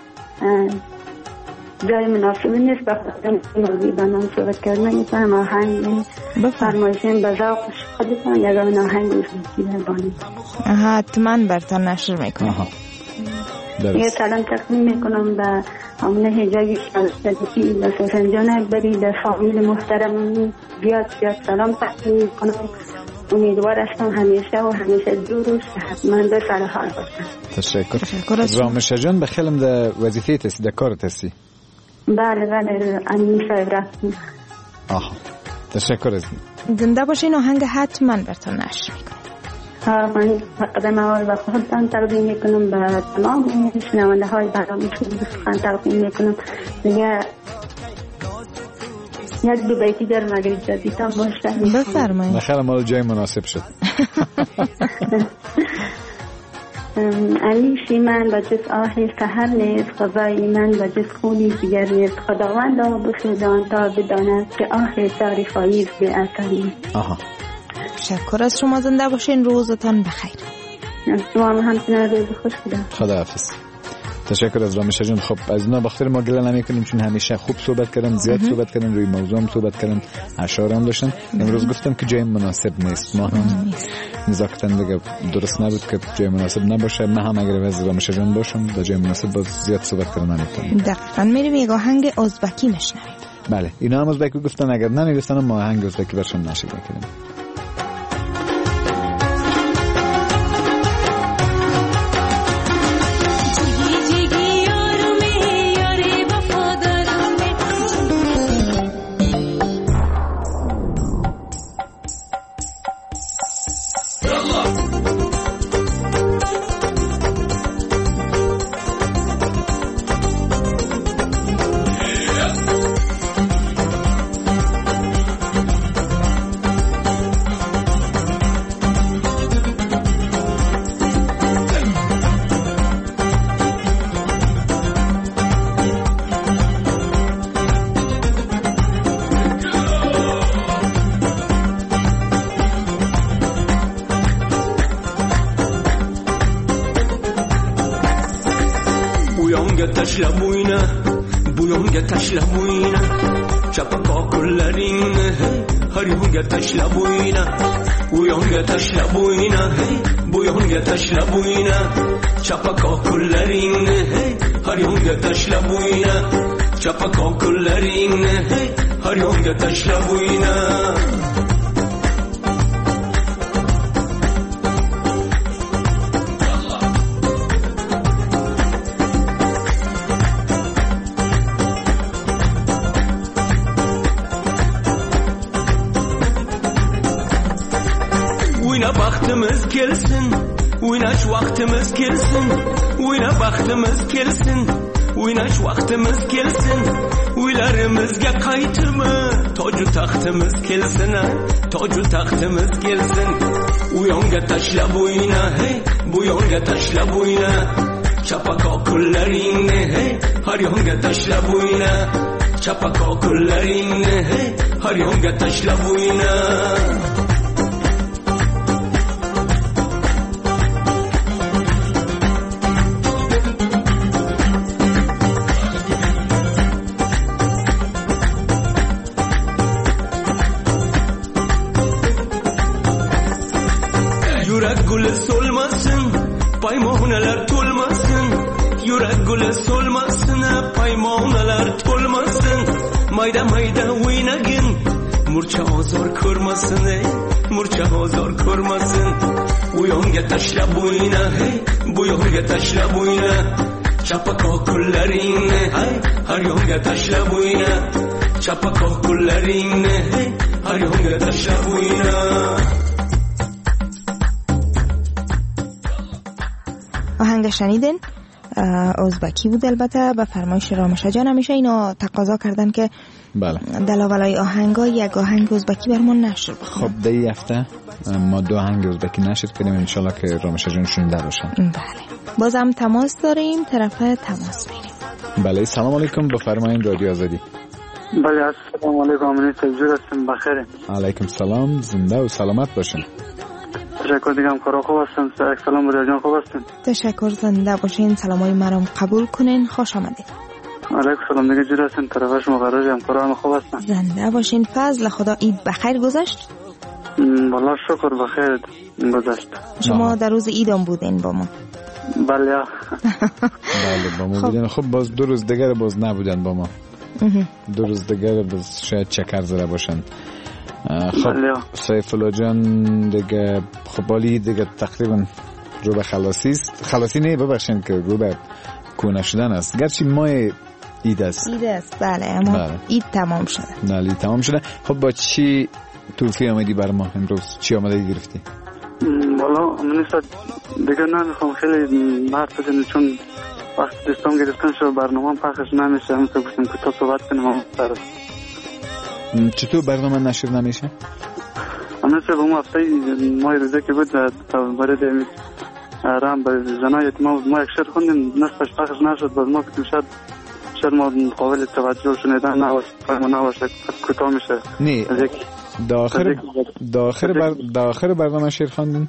جای مناسبی نیست بخاطر موضوعی با من صحبت کردن میتونم آهنگ فرمایشیم به ذوق خودتان یا گاهی آهنگ موسیقی ببانید. حتما برتان نشر میکنم. یه سلام تقدیم میکنم به همون هجایی شدیدی به سوسن جان اکبری به فامیل محترمونی زیاد زیاد سلام تقدیم میکنم. امیدوار هستم همیشه و همیشه دروش حتما به سر حال باشم. تشکر. رامشا جان به خیلم ده وظیفه تستی ده کار تستی؟ بله بله امین صاحب رفتیم. آها تشکر از زنده باشین. آهنگ حتما براتون نشر میکنم. من قدم اول و خودتان تقدیم میکنم به تمام شنونده های برنامه که سخن تقدیم میکنم. دیگه یک دو بیتی دارم اگر اجازه‌تان باشه بفرمایید. بخیر مال جای مناسب شد. علیشی من و جز آه سحر نیست غذای من و جز خونی دیگر نیست خداوند را بخیدان تا بداند که آه تعریفایی به اثری. آها تشکر از شما. زنده باشین. روزتان بخیر. شما هم همچنان روز خوش بودن. خداحافظ. تشکر از رامشا جان. خب از اینا بخاطر ما گله نمیکنیم چون همیشه خوب صحبت کردن زیاد صحبت کردن روی موضوع هم صحبت کردن اشعار هم داشتن. امروز گفتم که جای مناسب نیست. ما هم نزاکتن دیگه درست نبود که جای مناسب نباشه. من هم اگر از رامشا جان باشم در جای مناسب باز زیاد صحبت کردن نمیتونم. دقیقاً میریم یک آهنگ ازبکی میشنویم. بله اینا هم ازبکی گفتن اگر نمیگفتن ما آهنگ ازبکی برشون نشید میکنیم. Buyonga tashla bo'yna, buyonga tashla bo'yna, chapaqo qo'llaringni har yo'lga tashla bo'yna, buyonga tashla bo'yna, buyonga tashla bo'yna, chapaqo qo'llaringni har yo'lga tashla bo'yna, chapaqo qo'llaringni har yo'lga tashla bo'yna. Baxtimiz kelsin, o'ynash vaqtimiz kelsin, o'yna baxtimiz kelsin, o'ynash vaqtimiz kelsin, uylarimizga qaytimi, toju taxtimiz kelsin, toju taxtimiz kelsin. U yonga tashla bo'yna, hey, bu yonga tashla bo'yna, chapaqo qo'llaringni, hey, har yonga tashla bo'yna, chapaqo qo'llaringni, hey, har yonga tashla bo'yna. Guli solmasin, paymonalar to'lmasin, yurak guli solmasin, paymonalar to'lmasin, mayda mayda o'ynagin, murcha ozor ko'rmasin, murcha ozor ko'rmasin. U yonga tashla bo'yna, hey, bu yonga tashla bo'yna, chapaqo qo'llaringni, hey, har yonga tashla bo'yna, chapaqo qo'llaringni, hey, har yonga tashla bo'yna. آهنگ شنیدین ازبکی بود، البته به فرمایش رامشه جان. همیشه اینا تقاضا کردن که بله دلاولای آهنگا یک آهنگ ازبکی برمون نشر بخونن. خب دی هفته ما دو آهنگ ازبکی نشر کنیم، انشالله که رامشه جان شنیده باشن. بله بازم تماس داریم، طرف تماس میریم. بله سلام علیکم، بفرمایید رادیو آزادی. بله السلام علیکم، من تجور هستم، بخیر. علیکم سلام، زنده و سلامت باشین. تشکر دیگه، همکارا خوب هستن؟ سلام برای جان خوب هستن؟ تشکر، زنده باشین، سلامای مرام قبول کنین، خوش آمدید. علیکم سلام دیگه، جور هستن؟ طرف شما قرار همکارا هم خوب هستن؟ زنده باشین، فضل خدا. عید بخیر گذشت؟ والله شکر بخیر گذشت. شما در روز عید هم بودین با ما؟ بله بله با ما بودین. خب باز دو روز دیگه باز نبودن با ما، دو روز دیگه باز شاید چکر زده باشن. خب سیف الله جان دیگه خب بالی دیگه تقریبا رو به خلاصی است، خلاصی نه ببخشید که رو به کونه شدن است، گرچه ماه عید است. عید است بله، اما بله. عید تمام شده. نه عید تمام شده. خب با چی توفی آمدی بر ما امروز؟ چی آمده گرفتی؟ والا من است دیگه نمیخوام خیلی حرف بزنم، چون وقتی دوستان گرفتن شو برنامه پخش نمیشه، هم تو گفتم که تو صحبت کنیم هم سر. چطور برنامه نشر نمیشه؟ مثل به اون هفته ماه روزه که بود برای رام به جنایت ما ما یک شعر خوندیم، نصفش پخش نشد، باز ما گفتیم شاید شعر ما قابل توجه شنیدن نباشه، نباشه کوتاه میشه. نه داخل داخل بر داخل برنامه شعر خوندین؟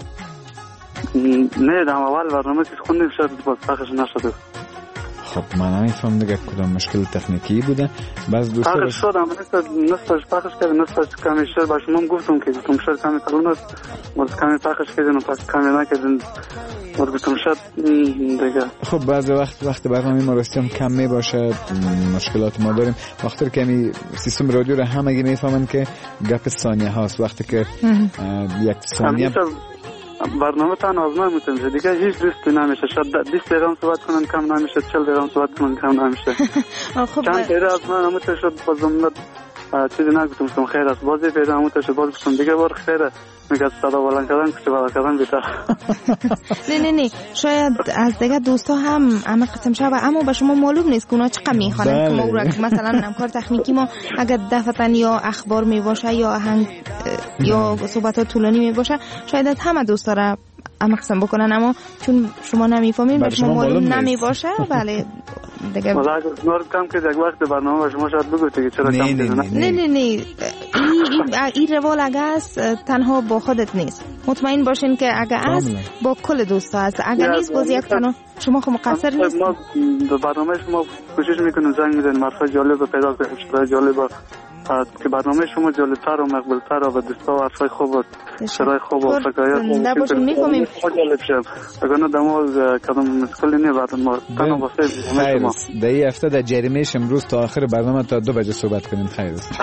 نه در اول برنامه که خوندیم شاید باز پخش نشد. خب من نمیفهم دیگه کدام مشکل تکنیکی بوده. بعض دوستا پخش شد، اما نصفش پخش کرد، نصفش کمی شعر با شما گفتم که گفتم شعر کمی تلون است، باز کمی پخش کردین و پس کمی نکردین، باز گفتم شد دیگه. خب بعضی وقت وقت برنامه ما راستی هم کم می باشه، مشکلات ما داریم. وقتی که یعنی سیستم رادیو رو همگی میفهمن که گپ ثانیه هاست، وقتی که یک ثانیه برنامه تان آزمای میتونم دیگه هیچ دوستی نمیشه، شاید بیست دقیقه صحبت کنن کم نمیشه، چهل دقیقه صحبت کنن کم نمیشه. چند دقیقه آزمای نمیشه شد، بازم چیزی نگفتم خیر است، بازی پیدا نمیشه شد، باز گفتم دیگه بار خیره، میگه صدا بلند کردن کسی بالا کردن بیتر. نه نه نه شاید از دیگه دوستا هم اما قسم شب، اما به شما معلوم نیست که اونا چقدر میخوانن که ما او را مثلا همکار تکنیکی ما اگر دفعتا یا اخبار میباشه یا آهنگ یا صحبتات طولانی میباشه، شاید همه دوستا را اما قسم بکنن، اما چون شما نمیفهمین به شما معلوم نمیباشه. بله دیگه والا اگر نور کم که یک وقت برنامه شما شاید بگوید که چرا کم کردن. نه نه نه این این روال اگه است تنها با خودت نیست، مطمئن باشین که اگه است با کل دوستا است، اگه نیست باز یک تنها شما خود مقصر نیست. ما در برنامه شما کوشش میکنیم زنگ میزنیم حرفای جالب پیدا کنیم، شرایط جالب که برنامه شما جالبتر و مقبولتر و دوستا و حرفای خوب و شرایط خوب و فکایت خوب زنده باشین میفهمیم جالب شد. اگر نه دمو کدام مسئله نه بعد ما تنها واسه شما در این هفته در جریمهش امروز تا آخر برنامه تا دو بجه صحبت کنیم. خیر است.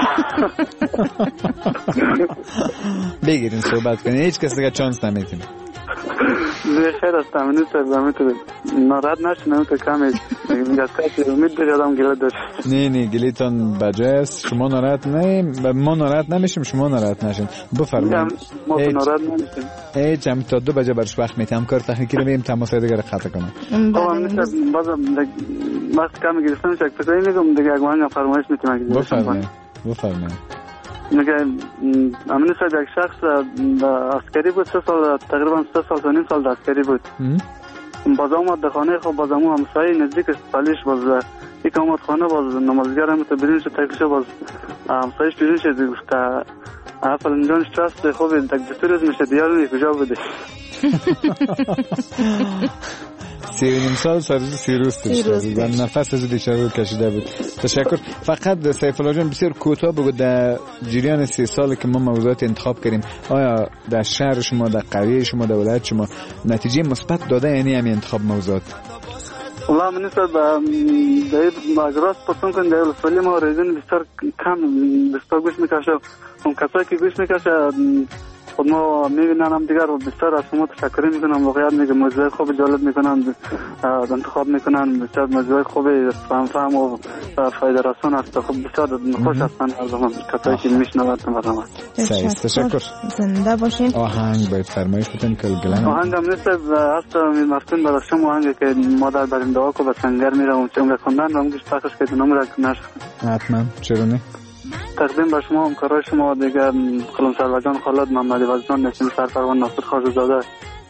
بگیرین صحبت کنین، هیچ کس دیگه چانس نمیتونه. نه خیر است، امید دارم تو ناراحت نشین، تو کمی میگه که امید دارم گله داشت. نه نه گلیتون بجاست، شما ناراحت نه، ما ناراحت نمیشیم، شما ناراحت نشین. بفرمایید. ما ناراحت نمیشیم. هیچ هم تا دو بجه برش وقت میتونم کار تکنیکی رو بریم تماس دیگه رو قطع کنم. خب مثلا بازم وقت کمی گرفتم چک فکر میگم دیگه اگه من فرمایش میتونم بگم. بفرمایید. بفرمایید. میگه امین صاحب یک شخص عسکری بود، سه سال تقریبا سه سال و نیم سال عسکری بود. باز آمد در خانه خب باز امو همسایه نزدیکش پلیش باز یک آمد خانه باز نمازگر هم تو بیرون شد تکلیش باز همسایش بیرون شد گفت اپل انجانش چاست خوب تک دستور میشه دیار کجا بوده. سی و نیم سال سر روز سی روز و نفس از بیچاره رو کشیده بود. تشکر. فقط سیف الله جان بسیار کوتاه بگو در جریان سی سالی که ما موضوعات انتخاب کردیم آیا در شهر شما، در قریه شما، در ولایت شما نتیجه مثبت داده یعنی همین انتخاب موضوعات؟ والله من نسبت به اگراس پسند کنم در ولی ما ریزن بسیار کم بسیار گوش میکشه. اون کسایی که گوش میکشه خود ما میبینن هم دیگر و بسیار از شما تشکر میکنم. واقعیت میگه موضوع خوب جالب میکنن، انتخاب میکنن، بسیار موضوع خوبی فهم فهم و فایده رسان است. خب بسیار خوش هستن از هم کسایی که میشنوند برنامه. سعید تشکر. زنده باشین. آهنگ باید فرمایش بتن که گلن آهنگ هم نیست هست مفتون برای شما آهنگ که مادر بریم دعا کو به سنگر میرم چون خوندن رو همگیش پخش که نمره نشد. حتما چرا نه. تقدیم به شما همکارای شما دیگر خلم سروجان خالد محمدی وزجان نسیم سرپروان ناصر خارزاده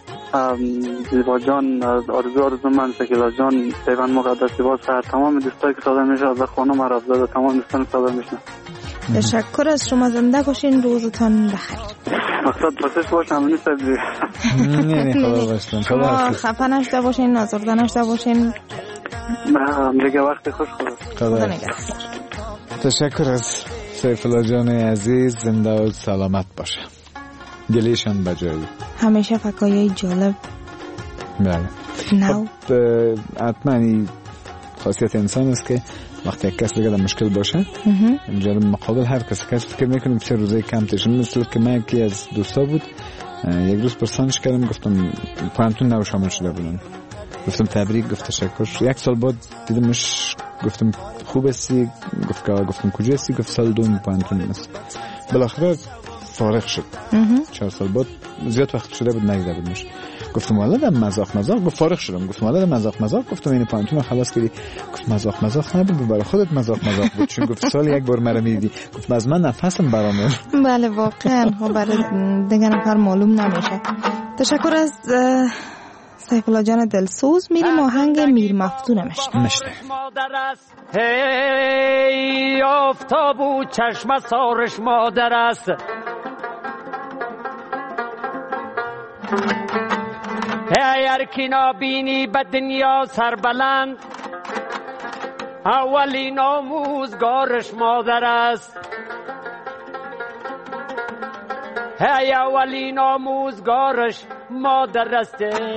زیبا جان آرزو آرزو من شکیلا جان پیوند مقدسی باز هر تمام دوستایی که صدا میشه از خانم عربزاده تمام دوستان صدا میشه. تشکر از شما. زنده باشین، روزتان بخیر. مقصد بخش باشم نیست نه نه خدا باشین. شما خفه نشده باشین، آزرده نشده باشین. دیگه وقت خوش خدا نگهدار. تشکر از سیف الله جان عزیز، زنده و سلامت باشه. گلیشان بجایی همیشه فکایای جالب. بله. نو خب حتما خاصیت انسان است که وقتی یک کس دیگه در مشکل باشه جالب مقابل هر کس کس فکر میکنیم چه روزه کم تشون. مثل که من یکی از دوستا بود یک روز پرسانش کردم، گفتم پانتون نو شامل شده بودن، گفتم تبریک، گفت تشکر. یک سال بعد دیدمش گفتم خوب هستی؟ گفت که گفتم کجا هستی؟ گفت سال دوم پانتون است. بالاخره فارغ شد. چهار سال بعد زیاد وقت شده بود نگیده بودمش. گفتم والا در مزاق مزاق با فارغ شدم. گفتم والا در مزاق مزاق. گفتم این پانتون خلاص کردی؟ گفت مزاق مزاق نبود، برای خودت مزاق مزاق بود چون گفت سال یک بار مرا میدیدی. گفت از من نفسم برآمد. بله واقعا خب برای دیگه نفر معلوم نمیشه. تشکر از سیف الله جان دلسوز. میریم آهنگ میر مفتون مشته. هی آفتاب و چشم سارش مادر است، هی ارکینا بینی به دنیا سربلند، اولین آموزگارش مادر است، هی اولین آموزگارش مادر است.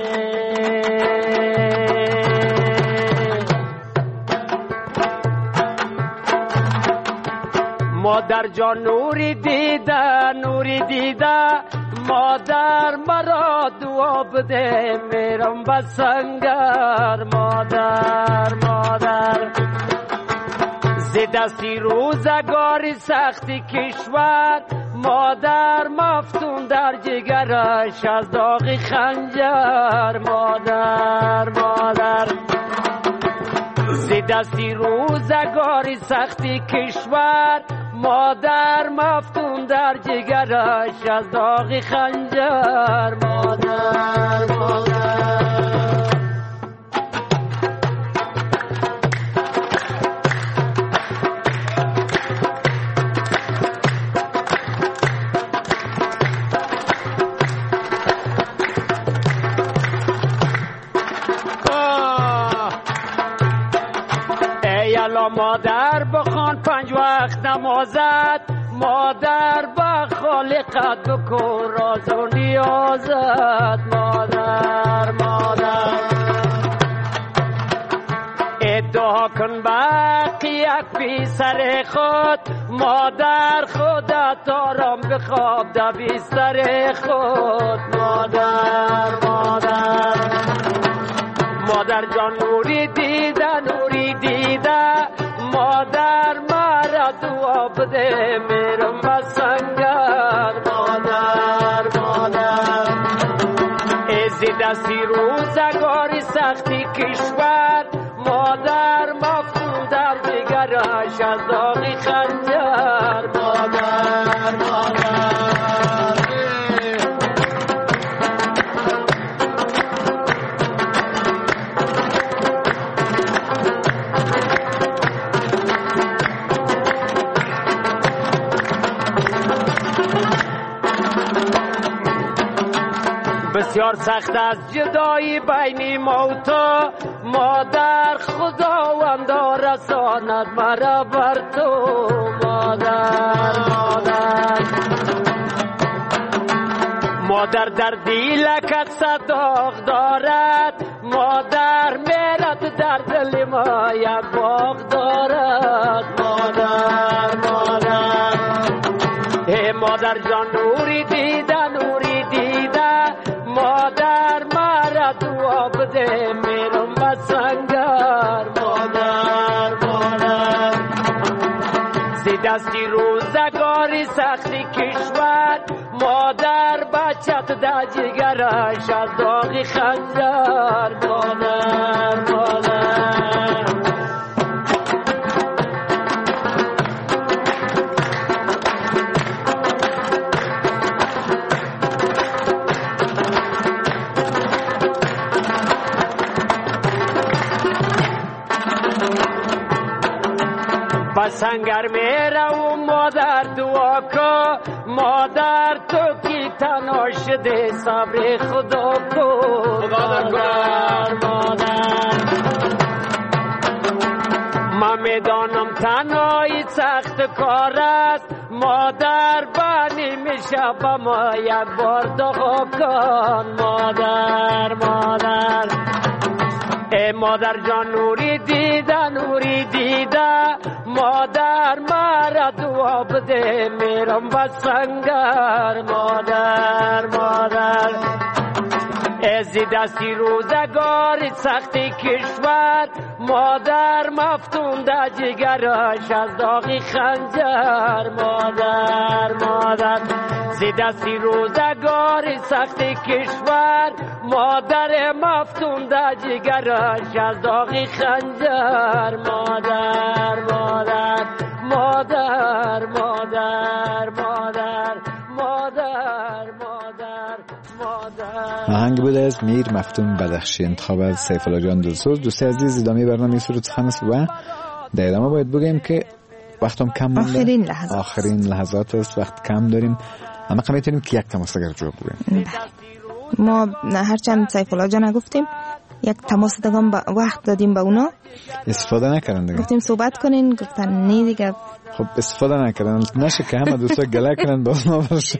مادر جان نوری دیده نوری دیده، مادر مرا دعا بده میرم به سنگر. مادر مادر زی دستی روزگاری سختی کشور، مادر مفتون در جگرش از داغ خنجر. مادر مادر زی دستی روزگاری سختی کشور، مادر مفتون در جگرش از داغ خنجر. مادر مادر بیا مادر بخوان پنج وقت نمازت، مادر با خالقت بکن راز و نیازت. مادر مادر ادعا کن باقی یک بی سر خود، مادر خودت آرام بخواب در بیستر خود. مادر مادر مادر جان نوری دیده نوری دیده، مادر مرا دعا بده میرم بسنگر. مادر مادر ازی دستی روزگاری سختی کشور، مادر مفتون در دیگرش از داغی خنجر. مادر مادر بسیار سخت از جدایی بین ما و تو، مادر خداوند رساند مرا بر تو. مادر مادر مادر در دیلکت صداق دارد، مادر میرد در دل ما یک باغ دارد. مادر مادر ای مادر جان نوری دیده نوری دیده، مادر مرا دعا بده میرم بسنگر. مادر مادر زی دستی روزگاری سختی کشور، مادر بچت در جگرش از داغی خنجر. مادر مادر بسنگر میره و مادر دعا کو، مادر تو کی تنها شده صبر خدا کو. مادر مادر من میدانم تنهایی سخت کار است، مادر بانی میشه با ما یک بار دعا کن. مادر مادر ای مادر جان نوری دیده نوری دیده، مادر مرا دعا بده میرم بسنگر. مادر مادر ازی دستی روزگاری سختی کشور، مادر مفتون در جگرش از داغی خنجر. مادر مادر زی دستی روزگاری سختی کشور، مادر مفتون در جگرش از داغی خنجر. مادر مادر مادر مادر مادر مادر مادر مادر آهنگ بوده از میر مفتون بدخشی، انتخاب از سیف الله جان دلسوز. دوستی عزیز ادامه برنامه سرود سخن است و در ادامه باید بگیم که وقتم کم مونده، آخرین لحظات آخرین لحظات است، وقت کم داریم، اما کم میتونیم که یک تماس اگر جواب بگیم. ما هرچند سیف الله جان گفتیم یک تماس دگم با وقت دادیم به اونا، استفاده نکردن دیگه. گفتیم صحبت کنین، گفتن نه دیگه. خب استفاده نکردن، نشه که همه دوستا گله کنن باز ما باشه.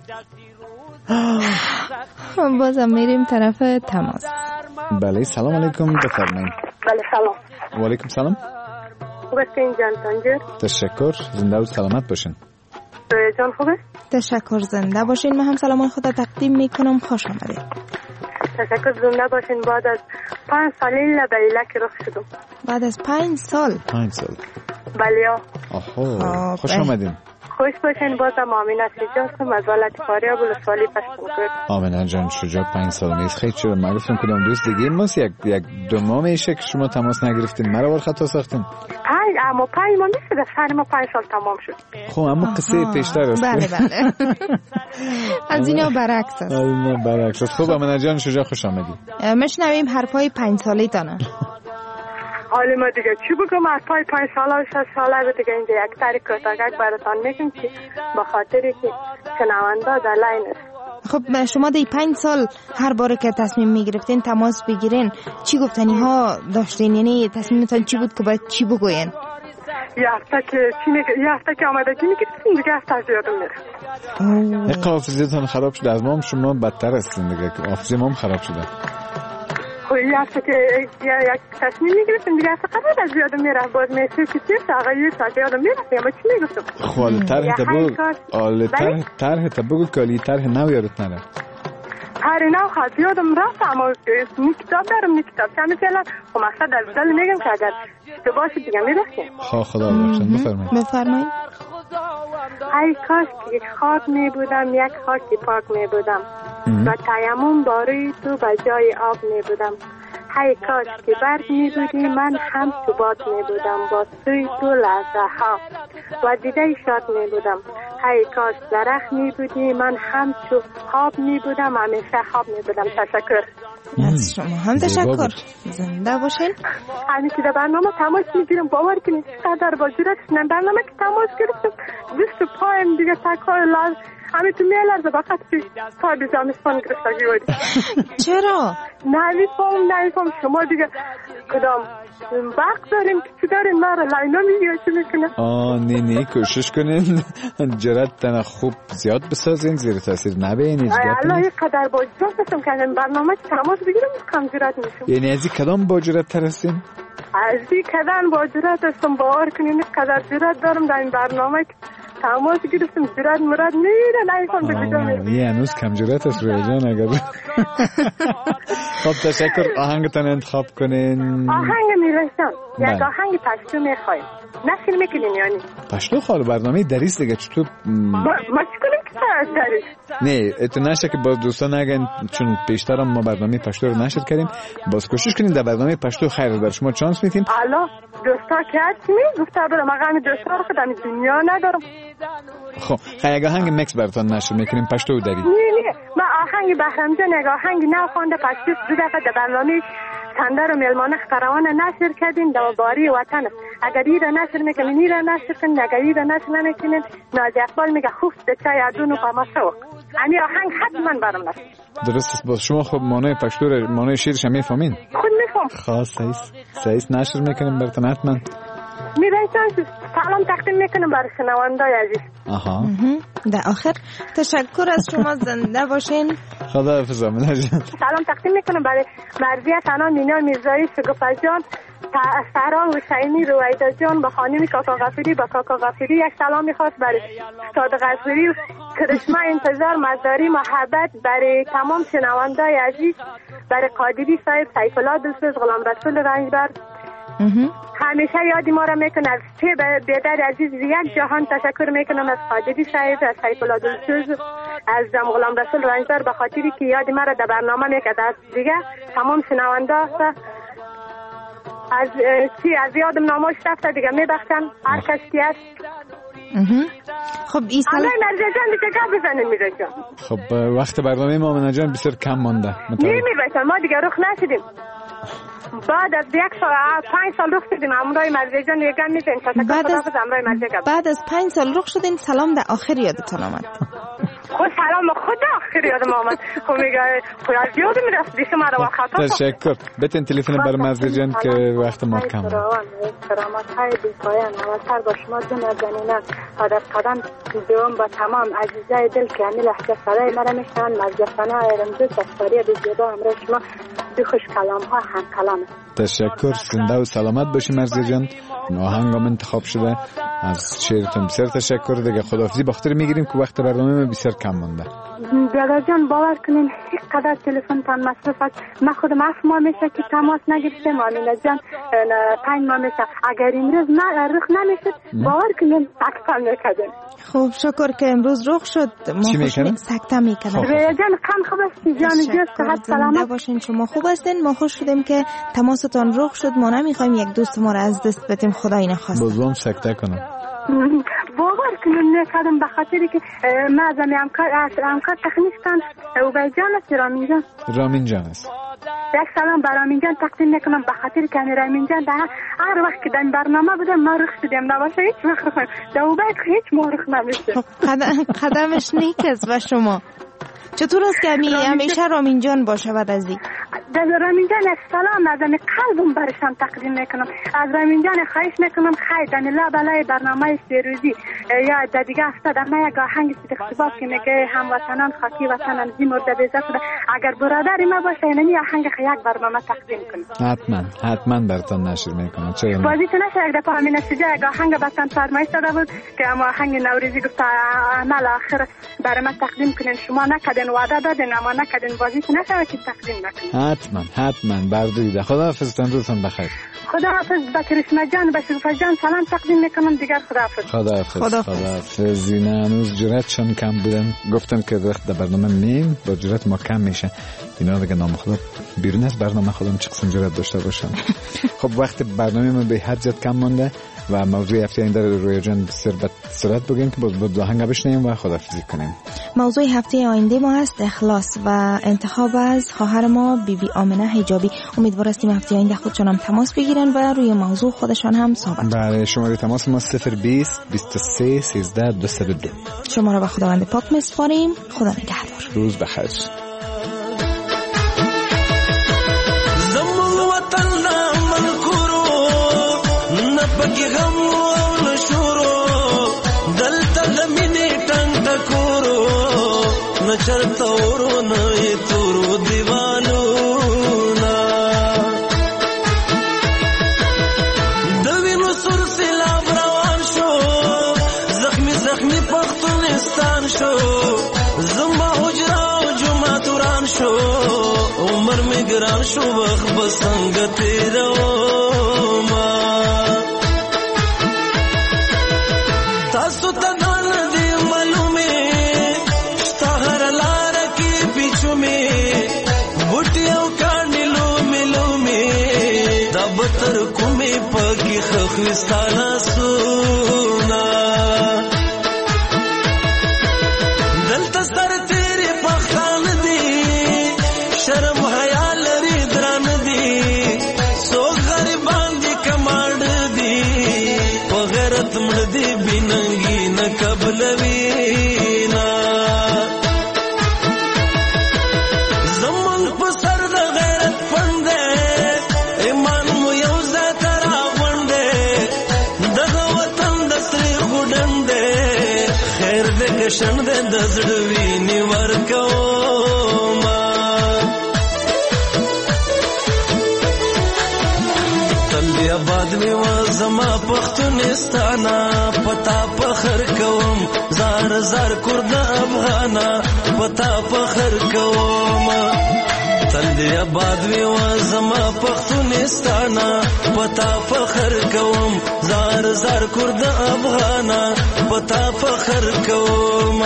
بازم میریم طرف تماس. بله سلام علیکم، بفرمایید. بله سلام. و علیکم سلام. خوبستین جان تنجر؟ تشکر، زنده و سلامت باشین. جان خوبه؟ تشکر، زنده باشین. من هم سلام خود تقدیم میکنم، خوش آمدید. تشکر، زنده باشین. بعد از پنج سال به ایلک رخ شدم. بعد از پنج سال؟ پنج سال. بله. آها، خوش آمدین. خوش باشین. بازم آمینه شجاع هستم از ولایت فاریاب ولسوالی پشتونخود. آمینه جان شجاع پنج سال نیست، خیلی شد. من گفتم کدام دوست دیگه ماست، یک یک دو ماه میشه که شما تماس نگرفتین، مرا ور خطا ساختین. پنج اما پنج ماه میشه در سر ما پنج سال تمام شد. خب اما قصه پیشتر است. بله بله. از اینا برعکس است. از اینا برعکس است. خب آمینه جان شجاع خوش آمدید. میشنویم حرفای پنج سالی تانه. حالی ما دیگه چی بگم، از پای پنج ساله و شش ساله دیگه اینجا یک تاری کتاگک براتان میگم که به خاطری که شنونده در لاین است. خب شما دی پنج سال هر باره که تصمیم میگرفتین تماس بگیرین چی گفتنی ها داشتین؟ یعنی تصمیمتان چی بود که باید چی بگوین؟ یه هفته که چی میگه یه هفته که آمدگی میگیریم دیگه هفته از یادم میره. یک حافظتون خراب شده از ما هم شما بدتر هستین دیگه، حافظه ما هم خراب شده. خب یه هفته که یک تصمیم میگیریم دیگه هفته قرار از یادم میره، باز میشه که چیست آقایی از یادم میره یا چی میگفتم. خب طرح تا بگو آله طرح تا بگو کالی طرح نو یادت نره. هر نو خواهد یادم رفت اما نی کتاب دارم نی کتاب چه میکنم و مقصد از دل میگم که اگر تو باشی دیگه میرسیم. خواه خدا بخشن بفرمایید. بفرمایید. ای کاش که یک خاک می بودم یک خاکی پاک می بودم و تیمم باری تو به جای آب می بودم. ای کاش که برد می بودی من هم تو باد می بودم با سوی تو لحظه ها و دیده شاد می بودم. ای کاش درخت می بودی من هم تو خواب می بودم همیشه خواب می بودم. تشکر. از شما هم تشکر. زنده باشین. همین که در برنامه تماس میگیرم باور کنید چقدر با جرأتش برنامه که تماس گرفتم دست و پایم دیگه تکای لاز همین تو میلرزه فقط پای بیزامستان گرفتگی بودی. چرا؟ نمیفهم نمیفهم شما دیگه کدام وقت داریم که چی داریم مرا لینا میگه چی میکنه. آه نه نه کوشش کنین جرأت تن خوب زیاد بسازین زیر تاثیر نبینید. الله یک قدر با جرأت هستم که این برنامه که تماس بگیرم کم جرأت میشم. یعنی از این کدام با جرأت تر هستین؟ از این کدام با جرأت هستم باور کنین قدر جرأت دارم در این برنامه که تماس گرفتم جرأت مراد میره نمیفهم به کجا میره. یه هنوز کم جرأت است روی جان اگر. خب تشکر. آهنگتان انتخاب کنین. آهنگ میرسم یک آهنگ پشتو میخوایم نشین میکنین یعنی پشتو خاله برنامه دریست دیگه چطور ما چی کنیم که دریست نه اتو نشه که باز دوستان نگن چون پیشتر ما برنامه پشتو رو نشر کردیم باز کوشش کنین در برنامه پشتو خیر بر شما چانس میتیم. الو دوستا که هستی گفته برم مقام دوستا رو خودم دنیا ندارم. خب خیلی آهنگ مکس براتون نشر میکنیم پشتو داری. نه نه ما آهنگ بهرام جان یک آهنگ نو خوانده پشتو دو دفعه در برنامه سنده رو میلمانه خبرانه نشر کردین در باری وطن اگر این را نشر میکنین این را نشر کنین اگر این را نشر نمیکنین نازی اقبال میگه خوب به چای ادون و پاماسه امی آهنگ حتما برام نشر. درست است. باز شما خب مانای پشتو رو مانای شیرش هم میفهمین؟ خود میفهم. خواست سعیس سعیس نشر میکنیم براتون حتما. میرسان سلام تقدیم میکنم برای شنوندای عزیز. آها. در آخر تشکر از شما زنده باشین. خدا حافظ آمنه جان. سلام تقدیم میکنم برای مرزیت انان مینا میرزایی شگفت جان سهرا حسینی رویدا جان با خانم کاکا غفوری با کاکا غفوری یک سلام میخواست برای استاد غفوری کرشمه انتظار مزداری محبت برای تمام شنوندای عزیز برای قادری صاحب سیف الله دلسوز غلام رسول رنجبر همیشه یادی ما را میکنه از چه بیدر عزیز یک جهان تشکر میکنم از قادری صاحب از سیف الله دلسوز از غلام رسول رنجبر به خاطری که یادی ما را در برنامه میکرد از دیگه تمام شنونده از چی از یادم ناموش رفته دیگه میبخشن هر کسی که هست. خب این سال آمای مرزی جان دیگه گپ بزنین میره جان. خب وقت برنامه ما من جان بسیار کم مانده. نمیبخشن ما دیگه رخ نشدیم بعد از یک سال پنج سال رخ شدیم امرای مرزی جان دیگه گم میزنین بعد از امرای مرزی گپ بعد از پنج سال رخ شدین سلام در آخر یادتون آمد. خود سلام خود آخر یادم آمد. خب میگه خود از یاد میرفت دیگه ما رو خطا. تشکر. بتین تلفن بر مرزی جان که وقت ما کم. سلامت های بی‌پایان همسر با شما دو نازنینان در قدم دوم با تمام عزیزای دل که همین لحظه صدای مرا میشنن مزدفانه ایرمزو سفاری بزیبا همراه شما دو خوش کلام ها هم کلام. تشکر. زنده و سلامت باشی مرزی جان. آهنگ هم انتخاب شده از شعرتون بسیار تشکر دیگه. خداحافظی بخاطر میگیریم که وقت برنامه بسیار کم مونده. برادر جان باور کنین قدر تلفن تان مصرف است من خودم هفت ماه میشه که تماس نگرفتم آمینه جان پنج ماه میشه اگر امروز نه رخ نمیشد باور کنین سکته میکردن. خوب شکر که امروز رخ شد. چی میکنن؟ سکته میکنن. برادر جان کم خوب است جان جان صحت سلامت باشین. شما خوب هستین؟ ما خوش شدیم که تماستان رخ شد. ما نمیخوایم یک دوست ما را از دست بدیم خدای نخواسته. بازم سکته کنم. باور کنم نکردم به خاطری که ما از همکار همکار تخنیکتان او به جان است رامین جان. رامین جان است. یک سلام برای رامین جان تقدیم میکنم به خاطر که رامین جان در هر وقت که در برنامه بودم ما رخ شدیم نباشه هیچ وقت رخ در او باید هیچ ما رخ نمیشه. قدمش نیک است و شما چطور است که همیشه رامین جان باشه بعد از این در رامین جان یک سلام از امی قلبم برشان تقدیم میکنم. از رامین جان خواهش میکنم خیلی در لابلای برنامه سیروزی یا در دیگه هفته در من یک آهنگ اقتباس که میگه هموطنان خاکی وطنم زی مرده بیزه شده، اگر برادری ما باشه اینمی آهنگ یک برنامه تقدیم کنم. حتما حتما براتون نشر میکنم. چه بازی تو نشه یک دفعه همین نتیجه یک آهنگ براتون فرمایش داده بود که اما آهنگ نوروزی گفت عمل آخر برای من تقدیم کنین، شما نکردین وعده دادین اما نکردین، بازی تو نشه که تقدیم نکنین. حتما حتما بردویده. خداحافظ، روزتون بخیر. خداحافظ به کرشمه جان، به شگوفه جان سلام تقدیم میکنم. دیگر خداحافظ. خداحافظ. خداحافظ. اینا هنوز جرأتشون کم بودن، گفتن که وقت در برنامه میم با جرأت ما کم میشه. اینا دیگه نام خدا بیرون از برنامه خودم چقدر جرأت داشته باشم. خب وقت برنامه ما به حد زیاد کم مونده و موضوع هفته آینده رو روی جان سربت سرعت بگیم که باز با آهنگ بشنویم و خداحافظی کنیم. موضوع هفته آینده ما هست اخلاص و انتخاب از خواهر ما بی بی آمنه حجابی. امیدوار هستیم هفته آینده خودشان هم تماس بگیرن و روی موضوع خودشان هم صحبت. بله، شماره تماس ما صفر بیست بیست و سه سیزده دویست و دو. شما را به خداوند پاک میسپاریم. خدا نگهدار. روز بخیر. پکی غم و نشورو دلتا دمینی ٹنگ ٹکورو نچرتا ورو نئی تورو دیوالو نا دوینو سر سیلاب روان شو زخمی زخمی پختونستان شو زمبا حجرا و جمعہ توران شو عمر میں گران شو وقت بسنگتی رو تاسو ته دان دی معلومه شتا هر لار کې پیچو می بوټي او کاڼي لومې لومې دا بتر کومې پکې خخوستانه سونا دلته ستر تیرې پخان دي شرم حیا لري دران دي سو غریبان دي کماند دي په غیرت مړ دي بیننګي نه قبلوینا زمون په سر د غیرت پنده ایمان مو یو ذات را غونډه دغه وطن د سری خډنده خیر دې کشن دې د زړوي نی ورکو آباد می و زما پختونستانا پتا فخر کوم زار زار کرد افغانا پتا فخر کوم تل دی آباد می و زما پختونستانا پتا فخر کوم زار زار کرد افغانا پتا فخر کوم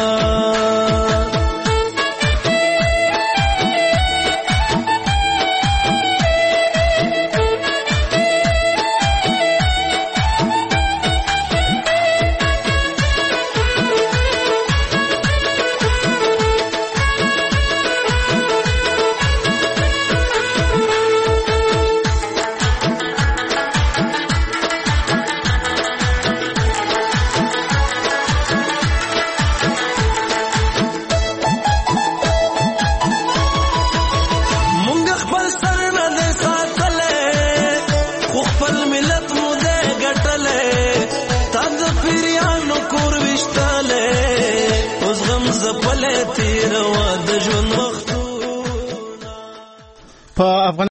په افغان